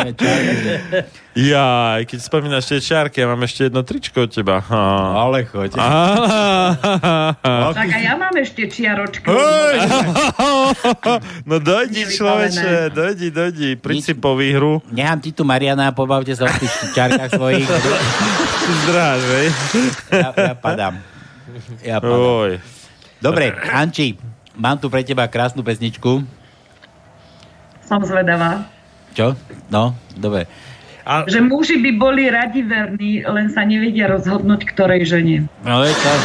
[SPEAKER 16] Ja, keď spomínaš tie čárky, ja mám ešte jedno tričko od teba.
[SPEAKER 17] Ale choď.
[SPEAKER 2] Tak a ja mám ešte čiaročky.
[SPEAKER 16] No dojdi, človeče, dojdi. Príď si po výhru.
[SPEAKER 17] Nechám ti tu Mariana, pobavte sa o tých čárkach svojich.
[SPEAKER 16] Zdráž, vej.
[SPEAKER 17] Ja padám.
[SPEAKER 16] Oj.
[SPEAKER 17] Dobre, Anči, mám tu pre teba krásnu pesničku.
[SPEAKER 2] Som zvedavá.
[SPEAKER 17] Čo? No, dobre.
[SPEAKER 2] Že muži by boli radi verní, len sa nevedia rozhodnúť, ktorej žene.
[SPEAKER 17] No, je to...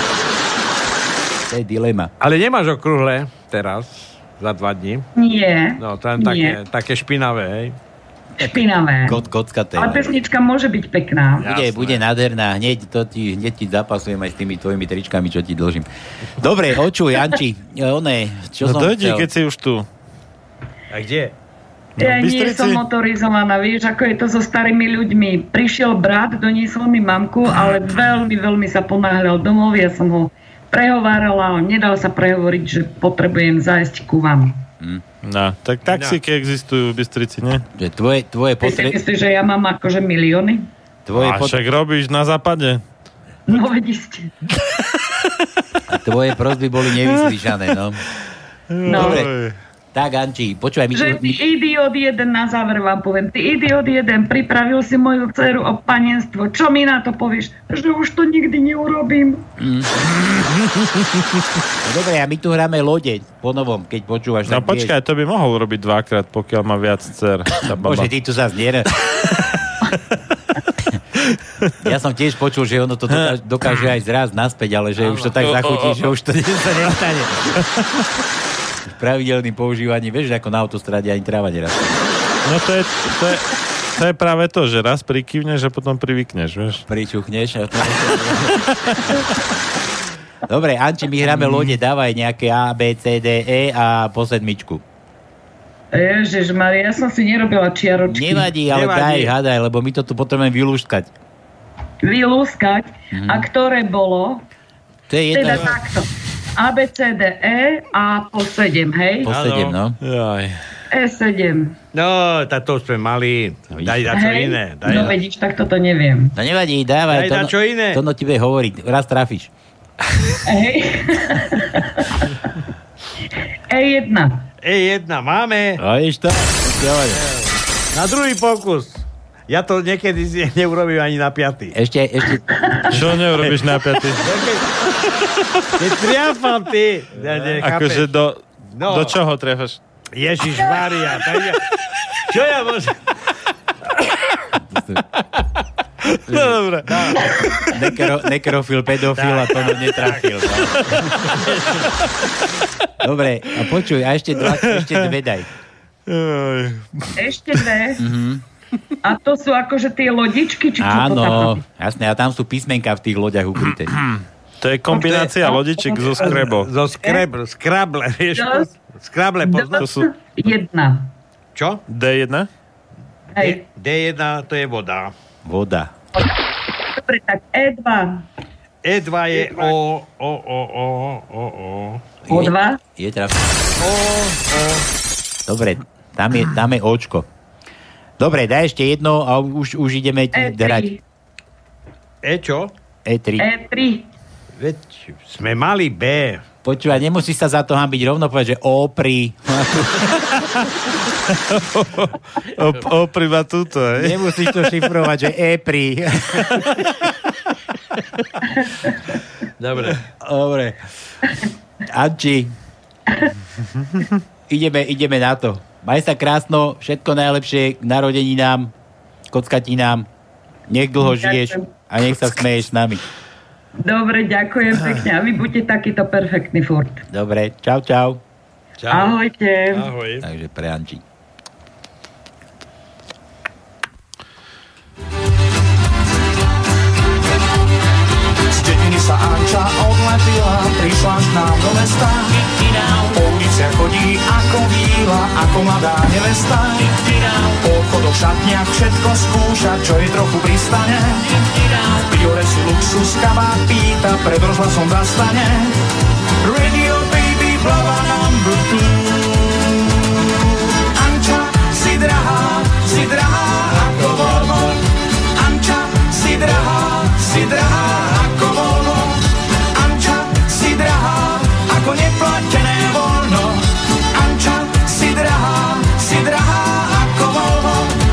[SPEAKER 17] To je dilema.
[SPEAKER 14] Ale nemáš okrúhle teraz, za 2 dní?
[SPEAKER 2] Nie.
[SPEAKER 14] No, to je také špinavé, hej?
[SPEAKER 2] Špinavé.
[SPEAKER 17] Kockaté.
[SPEAKER 2] Ale pesnička môže byť pekná.
[SPEAKER 17] Bude nádherná. Hneď ti zapasujem aj s tými tvojimi tričkami, čo ti dlžím. Dobre, očuj, Anči. Čo som
[SPEAKER 16] dojdi,
[SPEAKER 17] chcel?
[SPEAKER 16] keď si už tu.
[SPEAKER 14] A kde?
[SPEAKER 2] Ja nie som motorizovaná, vieš, ako je to so starými ľuďmi. Prišiel brat, doniesol mi mamku, ale veľmi, veľmi sa ponáhľal domov. Ja som ho prehovárala, nedal sa prehovoriť, že potrebujem zájsť ku vám.
[SPEAKER 16] No, tak taxíky existujú v Bystrici, nie?
[SPEAKER 17] Tvoje potreby...
[SPEAKER 2] Myslíš, že ja mám akože milióny?
[SPEAKER 16] Však robíš na západe.
[SPEAKER 2] No, vidíte.
[SPEAKER 17] Tvoje prosby boli nevyslyšané, no. Dobre. Tak, Anči, počúvaj mi...
[SPEAKER 2] Že ty idiot jeden, na záver vám poviem, ty idiot jeden, pripravil si moju dceru o panenstvo. Čo mi na to povieš? Že už to nikdy neurobím.
[SPEAKER 17] No dobre, a my tu hráme lode po novom, keď počúvaš.
[SPEAKER 16] No počkaj, to by mohol robiť 2-krát, pokiaľ má viac dcer.
[SPEAKER 17] Bože, ty tu zás nie... Ja som tiež počul, že ono to dokáže aj zrásť naspäť, ale že už to tak zachutí, že už to sa nestane. V pravidelným používaní, vieš, ako na autostrade ani tráva nerastie.
[SPEAKER 16] No to je práve to, že raz prikývneš a potom privykneš, vieš.
[SPEAKER 17] Pričuchneš. Dobre, Anči, my hráme lode, dávaj nejaké A, B, C, D, E a po sedmičku.
[SPEAKER 2] Ježišmaria, ja som si nerobila čiaročky.
[SPEAKER 17] Nevadí, ale daj, hádaj, lebo my to tu potrebujeme vylúškať.
[SPEAKER 2] Vylúskať? A ktoré bolo?
[SPEAKER 17] To je jedno.
[SPEAKER 2] Teda takto. A, B, C, D, E a po 7, hej?
[SPEAKER 17] Po 7, no.
[SPEAKER 16] Jaj.
[SPEAKER 2] E7.
[SPEAKER 14] No, tak to sme mali. Daj čo iné.
[SPEAKER 2] No vedíš, tak toto neviem.
[SPEAKER 17] No nevadí, dávaj.
[SPEAKER 14] Daj čo iné.
[SPEAKER 17] To ti bude hovoriť. Raz trafíš.
[SPEAKER 2] Hej. E1.
[SPEAKER 14] E1 máme.
[SPEAKER 17] A ešte.
[SPEAKER 14] Na druhý pokus. Ja to niekedy neurobím ani na 5.
[SPEAKER 17] Ešte.
[SPEAKER 16] Čo neurobíš na 5?
[SPEAKER 14] Keď triafam, ty.
[SPEAKER 16] Akože do čoho triafaš?
[SPEAKER 14] Ježišmária. Čo ja môžem?
[SPEAKER 16] No dobré.
[SPEAKER 17] Nekrofil, pedofil a to netrafil. No. Dobre, a počuj, a ešte dve daj.
[SPEAKER 2] Ešte dve? A to sú akože tie lodičky, či čo to tam?
[SPEAKER 17] Áno, jasné, a tam sú písmenka v tých loďach ukryté.
[SPEAKER 16] To je kombinácia lodičiek zo Scrabble.
[SPEAKER 14] Scrabble, vieš? Scrabble poznáš?
[SPEAKER 2] To sú... Jedna.
[SPEAKER 14] Čo?
[SPEAKER 16] D1?
[SPEAKER 2] Hej.
[SPEAKER 14] D1 to je voda.
[SPEAKER 17] Voda.
[SPEAKER 2] Dobre, tak E2.
[SPEAKER 14] E2 je O.
[SPEAKER 2] O2?
[SPEAKER 17] Je traf. Dobre, tam je Očko. Dobre, daj ešte jedno a už ideme hrať.
[SPEAKER 14] E čo?
[SPEAKER 17] E3.
[SPEAKER 2] E3.
[SPEAKER 14] Veď sme mali B.
[SPEAKER 17] Počúvaj, nemusíš sa za to hambiť, rovno povedať, že Opri.
[SPEAKER 16] Opri ma túto, hej?
[SPEAKER 17] Nemusíš to šifrovať, že Epri. Dobre. Anči. Ideme na to. Maj sa krásno, všetko najlepšie k narodeninám, kockatinám. Nech dlho žiješ a nech sa smeješ s nami.
[SPEAKER 2] Dobre, ďakujem pekne. A vy buďte takýto perfektný furt.
[SPEAKER 17] Dobre, čau.
[SPEAKER 2] Ahojte.
[SPEAKER 14] Ahoj.
[SPEAKER 17] Takže pre Anči.
[SPEAKER 1] Z dediny sa Anča odlepila, prišla k nám do mesta. Po uliciach chodí ako víla, ako mladá nevesta. Po obchodoch, šatniach všetko skúša, čo jej trochu pristane. V priore si luxus kabát pýta, pred rozhlasom zastane. Radio baby, blava number 2. Anča, si drahá ako Volvo. Anča, si drahá ako Volvo. Anča, si drahá ako neplatené voľno. Anča, si drahá ako Volvo.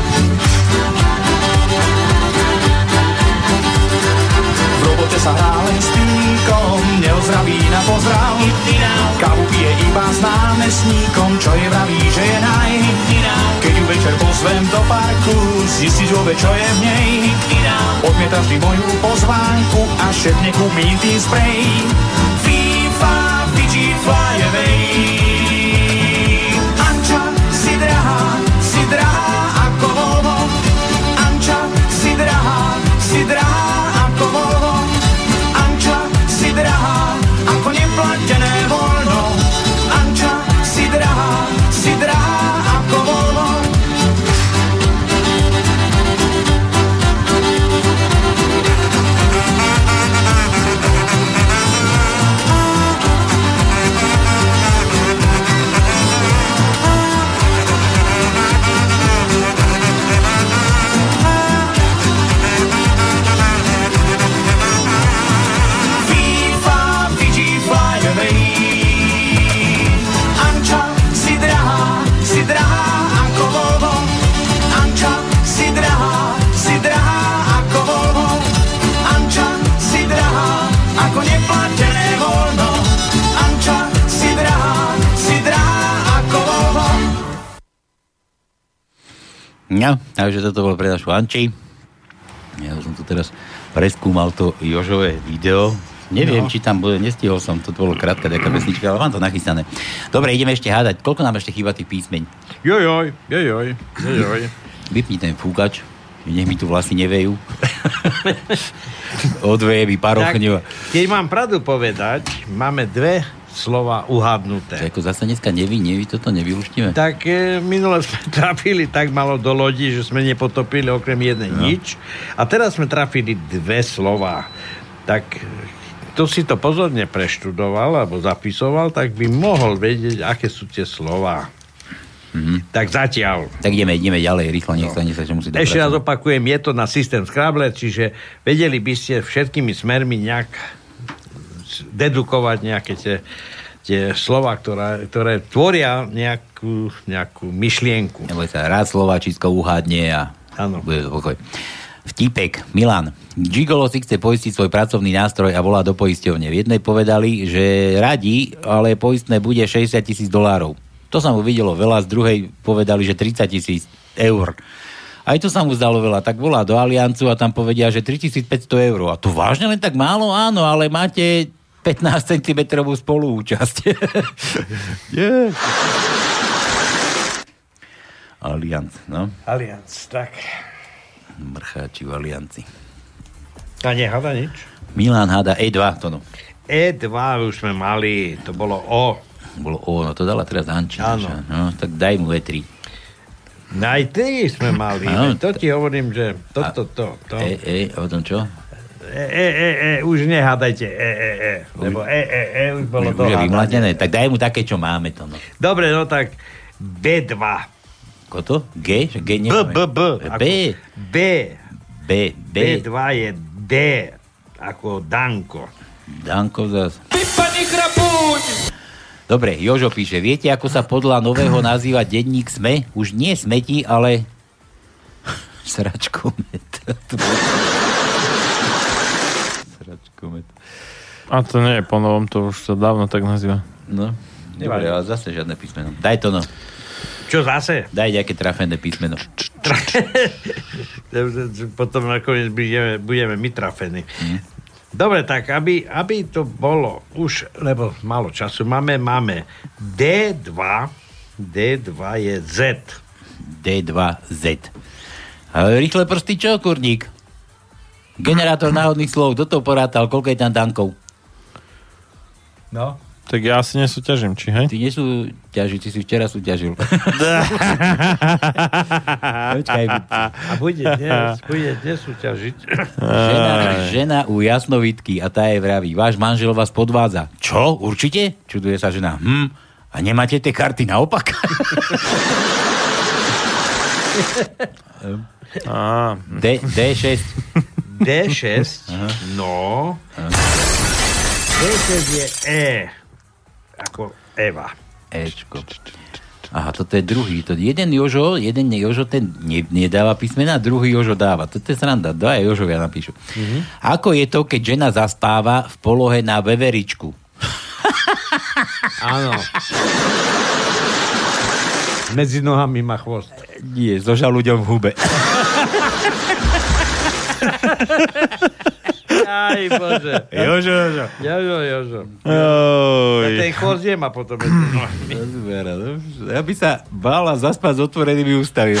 [SPEAKER 1] V robote sa hrá len s týmkom, neozdraví na pozdrav. Kávu pije iba s námestníkom, čo je vraví, že je naj. Keď ju večer pozvem do parku, zistiť vôbec, čo je v nej. Odmieta vždy moju pozvánku a šepne kúpim tým sprej. FIFA, fidget, fly away. Anča, si drahá ako Volvo. Anča, si drahá ako Volvo. Anča, si drahá ako neplatené voľno. Anča, si drahá ako Volvo.
[SPEAKER 17] No, takže toto bol pre našu Anči. Ja som tu teraz preskúmal to Jožové video Neviem, či tam bude, nestihol som, to bolo krátka taká pesnička, ale mám to nachystané. Dobre, ideme ešte hádať. Koľko nám ešte chýba tých písmeň?
[SPEAKER 14] Jojoj.
[SPEAKER 17] Vypni ten fúkač, nech mi tu vlasy nevejú. Odveje mi parochňu.
[SPEAKER 14] Keď mám pravdu povedať, máme 2 slova uhádnuté.
[SPEAKER 17] To ako zase dneska nevy toto nevyluštíme.
[SPEAKER 14] Tak minule sme trafili tak malo do lodi, že sme nepotopili okrem jednej nič. A teraz sme trafili 2 slova. Tak kto si to pozorne preštudoval alebo zapisoval, tak by mohol vedieť, aké sú tie slova. Tak zatiaľ.
[SPEAKER 17] Tak ideme ďalej, rýchlo, nech sa musí dopracovať.
[SPEAKER 14] Ešte raz opakujem, je to na systém Scrabble, čiže vedeli by ste všetkými smermi nejak dedukovať nejaké tie slova, ktoré tvoria nejakú myšlienku.
[SPEAKER 17] Neboj sa, rád Slováčisko uhádne a bude to pokoj. Vtípek, Milan. Gigolo si chce poistiť svoj pracovný nástroj a volá do poisťovne. V jednej povedali, že radi, ale poistné bude $60,000. To sa mu videlo veľa, z druhej povedali, že 30,000 eur. Aj to sa mu zdalo veľa, tak volá do Aliancu a tam povedia, že 3,500 eur. A to vážne len tak málo? Áno, ale máte 15 cm spoluúčasť. Yeah. Alianc, no.
[SPEAKER 14] Alianc, tak.
[SPEAKER 17] Mrcháči v Alianci.
[SPEAKER 14] A neháda nič?
[SPEAKER 17] Milan háda E2, to no.
[SPEAKER 14] E2 už sme mali, to bolo O.
[SPEAKER 17] Bolo O, no to dala teraz Ančina.
[SPEAKER 14] Áno.
[SPEAKER 17] No, tak daj mu E3.
[SPEAKER 14] Aj 3 sme mali.
[SPEAKER 17] Áno,
[SPEAKER 14] to ti hovorím, že to.
[SPEAKER 17] O tom čo?
[SPEAKER 14] Už nehádajte lebo už bolo to
[SPEAKER 17] už je vymladené, tak daj mu také, čo máme to, no.
[SPEAKER 14] Dobre, no tak B2.
[SPEAKER 17] Ko to? G? Že G nemáme. B.
[SPEAKER 14] B2 je D, ako Danko.
[SPEAKER 17] Danko zas. Dobre, Jožo píše, viete, ako sa podľa nového nazýva denník SME? Už nie smeti, ale sračkomet.
[SPEAKER 16] A to nie je po novom, to už sa dávno tak nazýva.
[SPEAKER 17] No, dobre, ale zase žiadne písmeno. Daj to, no.
[SPEAKER 14] Čo zase?
[SPEAKER 17] Daj nejaké trafené písmeno.
[SPEAKER 14] Potom nakoniec budeme my trafení. Dobre, tak aby to bolo už, lebo málo času máme D2 je Z.
[SPEAKER 17] D2Z. Rýchle prsty čo, kurník? Generátor náhodných slov, kto to porátal, koľko je tam dankov?
[SPEAKER 14] No.
[SPEAKER 16] Tak ja asi nesúťažím, či hej?
[SPEAKER 17] Ty nesúťaží, ty si včera súťažil. Počkaj.
[SPEAKER 14] A bude nesúťažiť.
[SPEAKER 17] Žena u jasnovitky a tá je vraví, váš manžel vás podvádza. Čo? Určite? Čuduje sa žena. A nemáte tie karty naopak? D6.
[SPEAKER 14] D6? No. D6 je E. Ako Eva.
[SPEAKER 17] Ečko. Aha, toto je druhý. Jeden Jožo ten nedáva písmena, druhý Jožo dáva. Toto je sranda. Dva Jožovia napíšu. Ako je to, keď žena zaspáva v polohe na veveričku?
[SPEAKER 14] Áno. Medzi nohami má chvost.
[SPEAKER 17] Nie, zožal ľuďom v hube.
[SPEAKER 14] Aj Bože.
[SPEAKER 17] Jožo.
[SPEAKER 14] A ten chvost je ma potom medzi nohami.
[SPEAKER 17] Ja by sa bála zaspať s otvorenými ústami.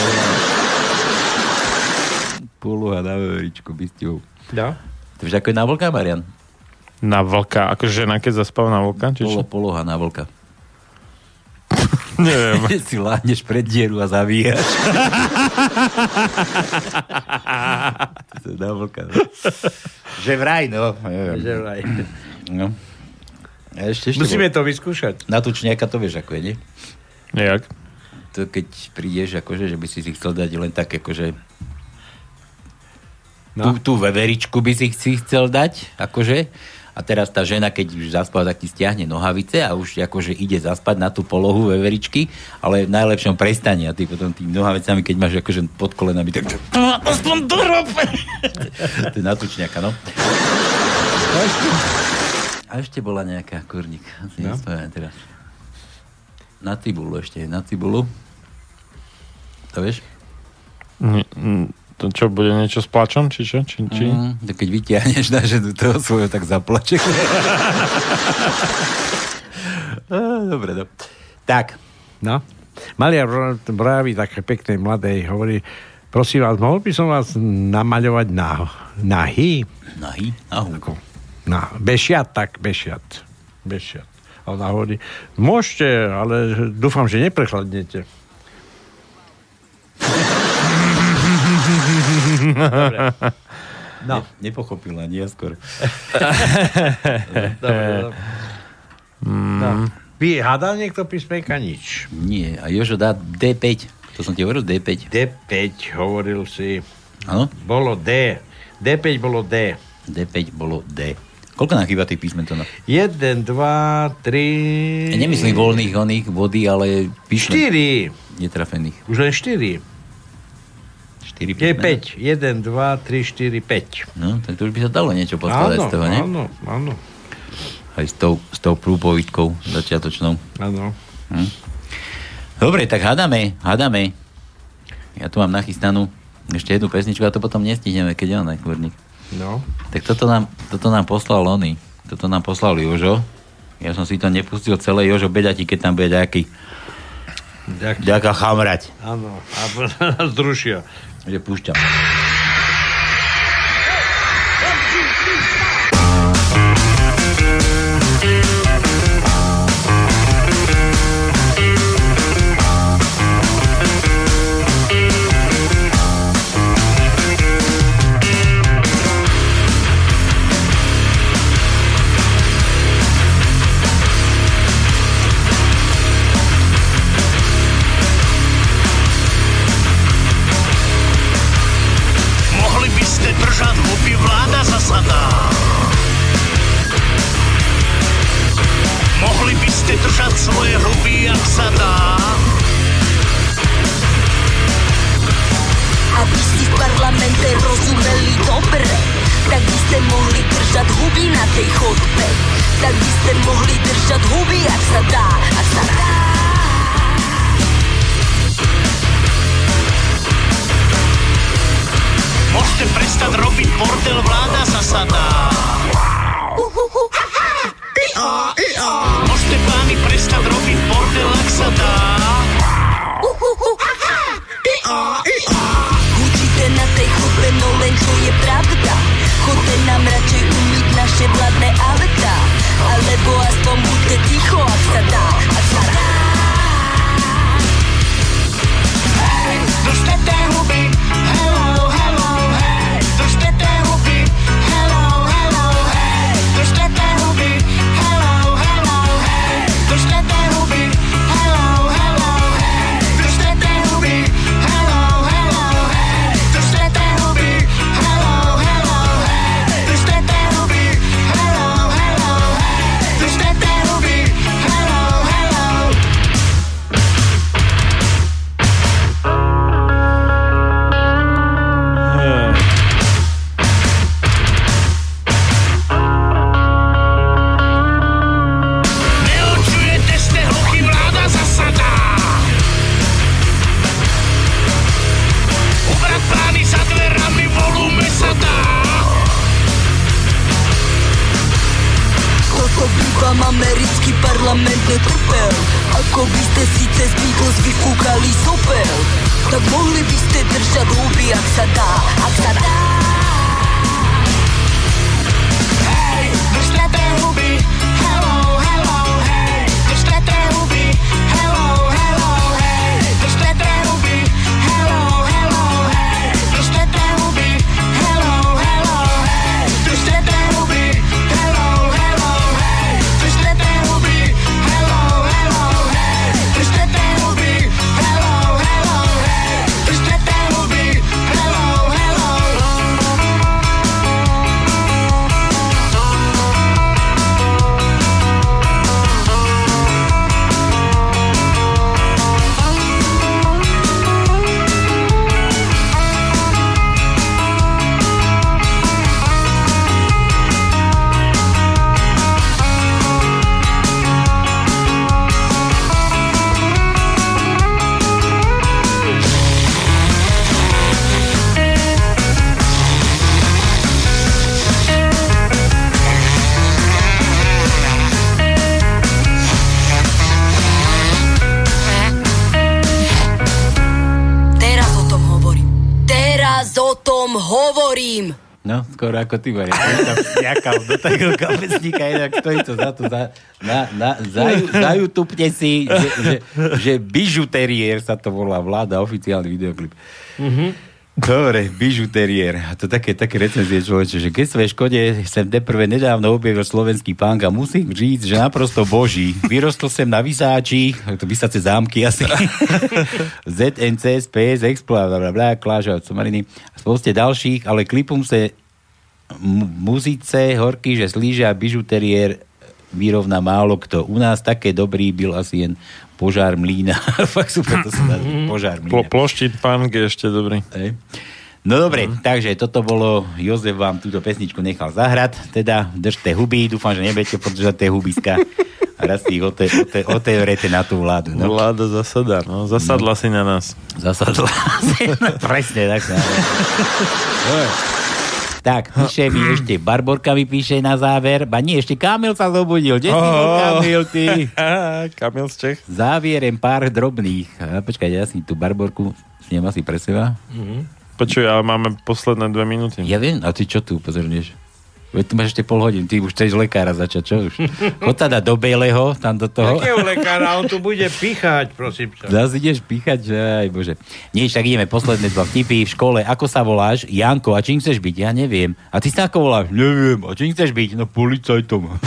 [SPEAKER 17] Poloha na veveričku by ste ho...
[SPEAKER 14] No.
[SPEAKER 17] To už ako je na vlka, Marian?
[SPEAKER 16] Na vlka? Akože žena, keď zaspáva na vlka?
[SPEAKER 17] Poloha na vlka.
[SPEAKER 16] Neviem.
[SPEAKER 17] Si láhneš pred dieru a zavíjaš. To je na vlka. Že vraj, no.
[SPEAKER 14] Že vraj.
[SPEAKER 17] No.
[SPEAKER 14] Musíme to vyskúšať.
[SPEAKER 17] Na tučniaka to vieš, ako je, nie?
[SPEAKER 16] Jak?
[SPEAKER 17] To keď prídeš, akože, že by si chcel dať len tak, akože... No. Tú veveričku by si chcel dať, akože... A teraz tá žena, keď už zaspala, tak ti stiahne nohavice a už akože ide zaspať na tú polohu veveričky, ale v najlepšom prestane a ty potom tými nohavicami, keď máš akože pod kolenami, tak aspoň to rob! To je na tučňaka, no. A ešte bola nejaká kurník. No. Teraz. Na cibulu ešte. Na cibulu. To vieš?
[SPEAKER 16] To čo, bude niečo s plačom, či čo? Či?
[SPEAKER 17] Keď vytiahneš na ženu toho svojho, tak zaplače. Dobre, no. Tak.
[SPEAKER 14] No. Malia vraví také peknej mladej, hovorí, prosím vás, mohol by som vás namaľovať nahý?
[SPEAKER 17] Nahý? Nahú.
[SPEAKER 14] Bešiat. A ona hovorí, môžete, ale dúfam, že neprechladnete.
[SPEAKER 17] Dobre. No. Nepochopila, nie skôr.
[SPEAKER 14] Dobre. No. Vy hádal niekto písmenka? Nič.
[SPEAKER 17] Nie. A Jožo dá D5. To som ti hovoril, D5.
[SPEAKER 14] D5, hovoril si.
[SPEAKER 17] Áno?
[SPEAKER 14] Bolo D. D5 bolo D.
[SPEAKER 17] D5 bolo D. Koľko nám chýba tých písmen to?
[SPEAKER 14] 1, 2, 3...
[SPEAKER 17] Ja nemyslím voľných oných vody, ale písmen.
[SPEAKER 14] 4.
[SPEAKER 17] Netrafených.
[SPEAKER 14] Už len 4.
[SPEAKER 17] 4
[SPEAKER 14] je 5. 1, 2, 3, 4, 5.
[SPEAKER 17] No, tak to už by sa dalo niečo podkladať z toho, ne?
[SPEAKER 14] Áno.
[SPEAKER 17] Aj s tou prúpovidkou začiatočnou.
[SPEAKER 14] Áno.
[SPEAKER 17] Dobre, tak hádame. Ja tu mám nachystanú ešte jednu pesničku a to potom nestihneme, keď je on najkvorník.
[SPEAKER 14] No.
[SPEAKER 17] Tak toto nám poslal Lony. Toto nám poslal Jožo. Ja som si to nepustil celé. Jožo, beďa ti, keď tam bude ďaká chamrať.
[SPEAKER 14] Áno. A nás zrušia.
[SPEAKER 17] Že púšťam.
[SPEAKER 1] Svoje huby, jak sa dá.
[SPEAKER 4] Aby si v parlamente rozumeli dobre, tak by ste mohli držať huby na tej chodbe. Tak by ste mohli držať huby, jak sa dá, ak sa dá.
[SPEAKER 1] Môžete prestať robiť bordel, vláda zasadá. Môžete páni prestať robiť bordel, ak sa dá.
[SPEAKER 4] Učíte na tej chodbe, no len čo je pravda. Chodte nám radšej umyť naše vládne autá. Alebo aspoň buďte ticho, ak sa dá, ak sa dá.
[SPEAKER 1] Hej, držte té huby, hello, hello, hej. Držte té huby, hello, hello, hej. Držte té huby, hello, hello, hej. Držte té huby, hello, hello, hej. Držte té huby, hello, hello, hej. Držte té huby, hello, hello, hej. Držte té huby, hello, hello, hej. Držte té huby, hello, hello. Neočujete, ste hluchý, vláda zasadá. Ubrať plány za dverami, volume sa dá.
[SPEAKER 4] Toto by vám americký parlament netrpel. Ako by ste si cez Beatles vyfúkali sopel, tak mohli by ste držať huby, ak sa dá, ak sa dá.
[SPEAKER 1] Hej, držte té huby, hello, hello, hej. Držte té huby, hello, hello, hej. Držte té huby, hello, hello, hej. Držte té huby, hello, hello, hej. Držte té huby, hello, hello, hej. Držte té huby, hello, hello, hej. Držte té huby, hello, hello, hej. Držte té huby, hello, hello.
[SPEAKER 4] Nevidím.
[SPEAKER 17] No, skoro ako ty, Maria. Jakal do takého kapesníka, inak stojí to za to. Za YouTube si, že bižuteriér sa to volá, Vláda, oficiálny videoklip. Dobre, bižuteriér. A to také recenzie človeče, že keď svojej škode sem teprve nedávno objavil slovenský pánk a musím říct, že naprosto boží. Vyrostol sem na Vysáči, to vysace zámky asi, ZNC, SPS, Exploit, blablabla, Kláža, Somariny a spouste ďalších, ale klipom se muzice, horky, že slíže a bižuteriér vyrovná málo kto. U nás také dobrý byl asi jen Požár mlína. Fakt super, to sa dá. Požár mlína.
[SPEAKER 16] Ploštit pánk je ešte dobrý.
[SPEAKER 17] No dobre, takže toto bolo, Jozef vám túto pesničku nechal zahrať, teda držte huby, dúfam, že nebudete podržať tie hubiska a raz ich otevřete na tú vládu. No.
[SPEAKER 16] Vláda zasadá, no. Zasadla si na nás.
[SPEAKER 17] Zasadla si, presne, tak. Tak, píše mi ešte, Barborka mi píše na záver, nie, ešte Kamil sa zobudil. Kde si bol Kamil, ty?
[SPEAKER 16] Kamil z Čech.
[SPEAKER 17] Závierem pár drobných. Počkaj, ja si tú Barborku snem asi pre seba.
[SPEAKER 16] Počuj, ale máme posledné 2 minúty.
[SPEAKER 17] Ja viem, a ty čo tu pozornieš? Veď tu máš ešte pol hodín, ty už chceš lekára začať, čo už? Chod sa dať do Bejleho, tam do toho.
[SPEAKER 14] Takého lekára, on tu bude píchať, prosím ťa.
[SPEAKER 17] Zas ideš píchať, že aj bože. Nie, však ideme posledné 2 vtipy v škole. Ako sa voláš? Janko, a čím chceš byť? Ja neviem. A ty sa ako voláš? Neviem. A čím chceš byť? No policajtom.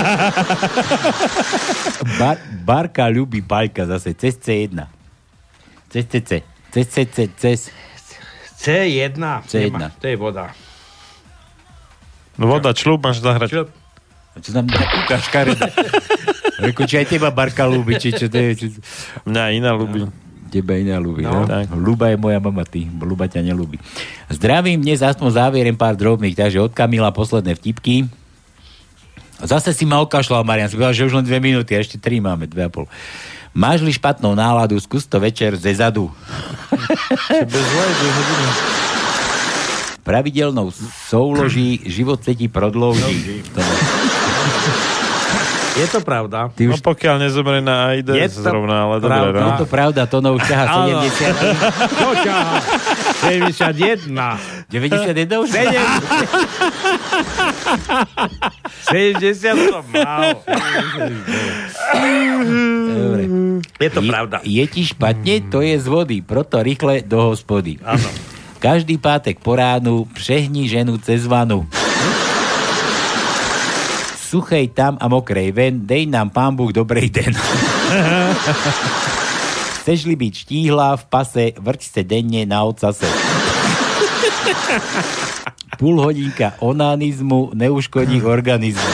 [SPEAKER 17] Barka ľubí Paľka zase, cez C1. Cez CC. Cez
[SPEAKER 14] C1.
[SPEAKER 17] C1.
[SPEAKER 14] To je voda.
[SPEAKER 16] No voda, čľub máš zahrať.
[SPEAKER 17] A čo tam kúkaš, Kareda? Reku, či aj teba Barka ľúbi, či čo to je?
[SPEAKER 16] Mňa iná ľúbi.
[SPEAKER 17] Teba iná ľúbi, no?
[SPEAKER 16] Tak.
[SPEAKER 17] Ľuba je moja mama, ty. Ľuba ťa neľúbi. Zdravím, dnes aspoň závierem pár drobných, takže od Kamila posledné vtipky. Zase si ma okašľal, Marian, si povedal, že už len 2 minúty, a ešte 3 máme, 2,5. Máš-li špatnou náladu, skús to večer ze zadu. Pravidelnou souloží život sa ti prodlouží.
[SPEAKER 14] Je to pravda.
[SPEAKER 16] No pokiaľ nezomre na AIDS zrovna, ale dobre.
[SPEAKER 17] No. Je to pravda, to no už ťaha 70.
[SPEAKER 14] Čo ťaha? 71.
[SPEAKER 17] 91 už?
[SPEAKER 14] 70 som mal.
[SPEAKER 17] Dobre.
[SPEAKER 14] Je to pravda.
[SPEAKER 17] Je ti špatne? To je z vody, proto rýchle do hospody.
[SPEAKER 14] Áno.
[SPEAKER 17] Každý pátek po ránu přehni ženu cez vanu. Suchej tam a mokrej ven, dej nám pán Bůh dobrej den. Chceš-li byť štíhla v pase, vrť se denne na ocase. Půl hodinka onanizmu neuškodí organizmu.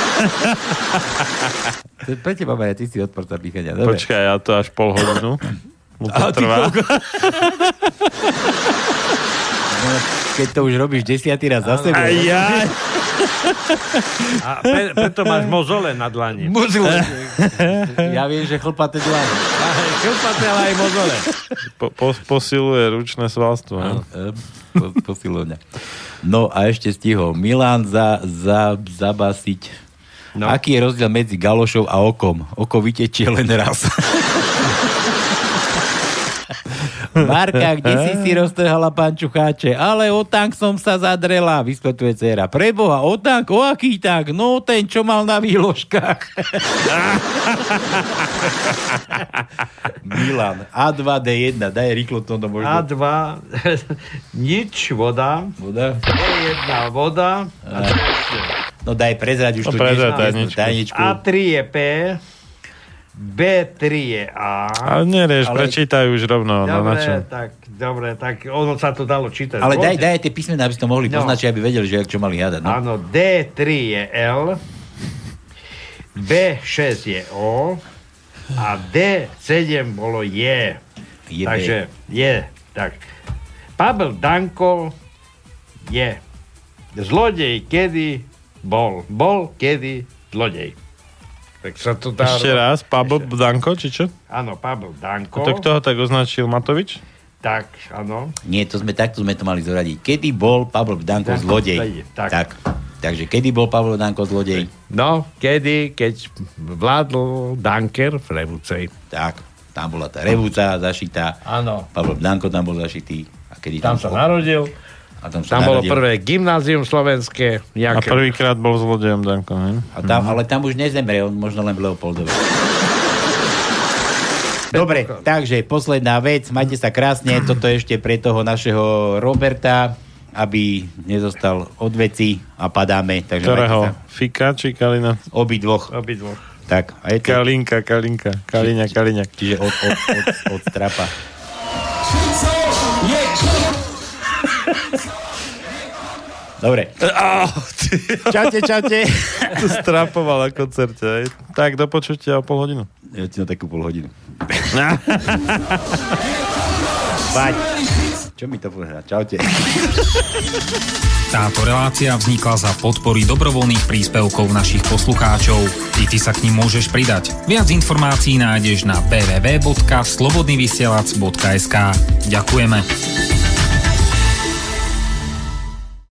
[SPEAKER 17] Pre teba, Maria, ty si odporca pýchania. Dobre.
[SPEAKER 16] Počkaj, ja to až pol hodinu. Mu to trvá.
[SPEAKER 17] Keď to už robíš 10. raz za sebou.
[SPEAKER 14] A preto máš mozole na dlani.
[SPEAKER 17] Mozole. Ja viem, že chlpaté dlani.
[SPEAKER 14] Chlpaté, ale aj mozole.
[SPEAKER 16] Posiluje ručné svalstvo.
[SPEAKER 17] Posilovňa. No a ešte stihol. Milan zabasiť. No. Aký je rozdiel medzi galošou a okom? Oko vytečie len raz. Marka, kde si roztrhala pán Čucháče? Ale o tank som sa zadrela, vysvetľuje dcera. Preboha, o tank? O aký tank? No ten, čo mal na výložkách. Milan, A2D1, daj rýchlo to možno.
[SPEAKER 14] A2, nič, voda.
[SPEAKER 17] Voda?
[SPEAKER 14] D1, voda.
[SPEAKER 17] No daj prezrať už tu tajničku.
[SPEAKER 14] A3 je P. B3 je A.
[SPEAKER 16] Ale nerieš, prečítaj už rovno.
[SPEAKER 14] Dobre, tak ono sa to dalo čítať.
[SPEAKER 17] Ale daj tie písmená, aby si to mohli poznačiť, aby vedeli, že čo mali hádať. No?
[SPEAKER 14] Áno, D3 je L, B6 je O a D7 bolo J. Takže je. Tak. Pavel Danko je. Zlodej kedy bol. Bol kedy zlodej. Tak sa to dá...
[SPEAKER 16] Ešte raz, Pavel Danko, či čo?
[SPEAKER 14] Áno, Pavel Danko.
[SPEAKER 16] To kto ho tak označil, Matovič?
[SPEAKER 14] Tak, áno.
[SPEAKER 17] Nie, takto sme to mali zoradiť. Kedy bol Pavel Danko zlodej? Tak. Takže kedy bol Pavel Danko zlodej?
[SPEAKER 14] No, keď vládol Danker v Revúcej.
[SPEAKER 17] Tak, tam bola tá Revúca zašitá.
[SPEAKER 14] Áno.
[SPEAKER 17] Pavel Danko tam bol zašitý. A kedy
[SPEAKER 14] tam sa narodil. Tam bolo prvé gymnázium slovenské.
[SPEAKER 16] A prvýkrát bol zlodejom Danko, ne?
[SPEAKER 17] Ale tam už nezemrel, možno len v Leopoldove. Dobre, takže posledná vec, majte sa krásne, toto ešte pre toho našeho Roberta, aby nezostal od veci a padáme. Takže
[SPEAKER 16] ktorého? Fika či Kalina?
[SPEAKER 17] Obidvoch. Tak, a je to...
[SPEAKER 16] Kalinka. Kaliňa.
[SPEAKER 17] Čiže od strapa. Dobre. Čaute.
[SPEAKER 16] Tu strapoval na koncerte. Tak, do počutia o pol hodinu.
[SPEAKER 17] Ja ti na takú pol hodinu. Paď. Čo mi to bude? Čaute.
[SPEAKER 5] Táto relácia vznikla za podpory dobrovoľných príspevkov našich poslucháčov. I ty sa k nim môžeš pridať. Viac informácií nájdeš na www.slobodnyvysielac.sk. Ďakujeme.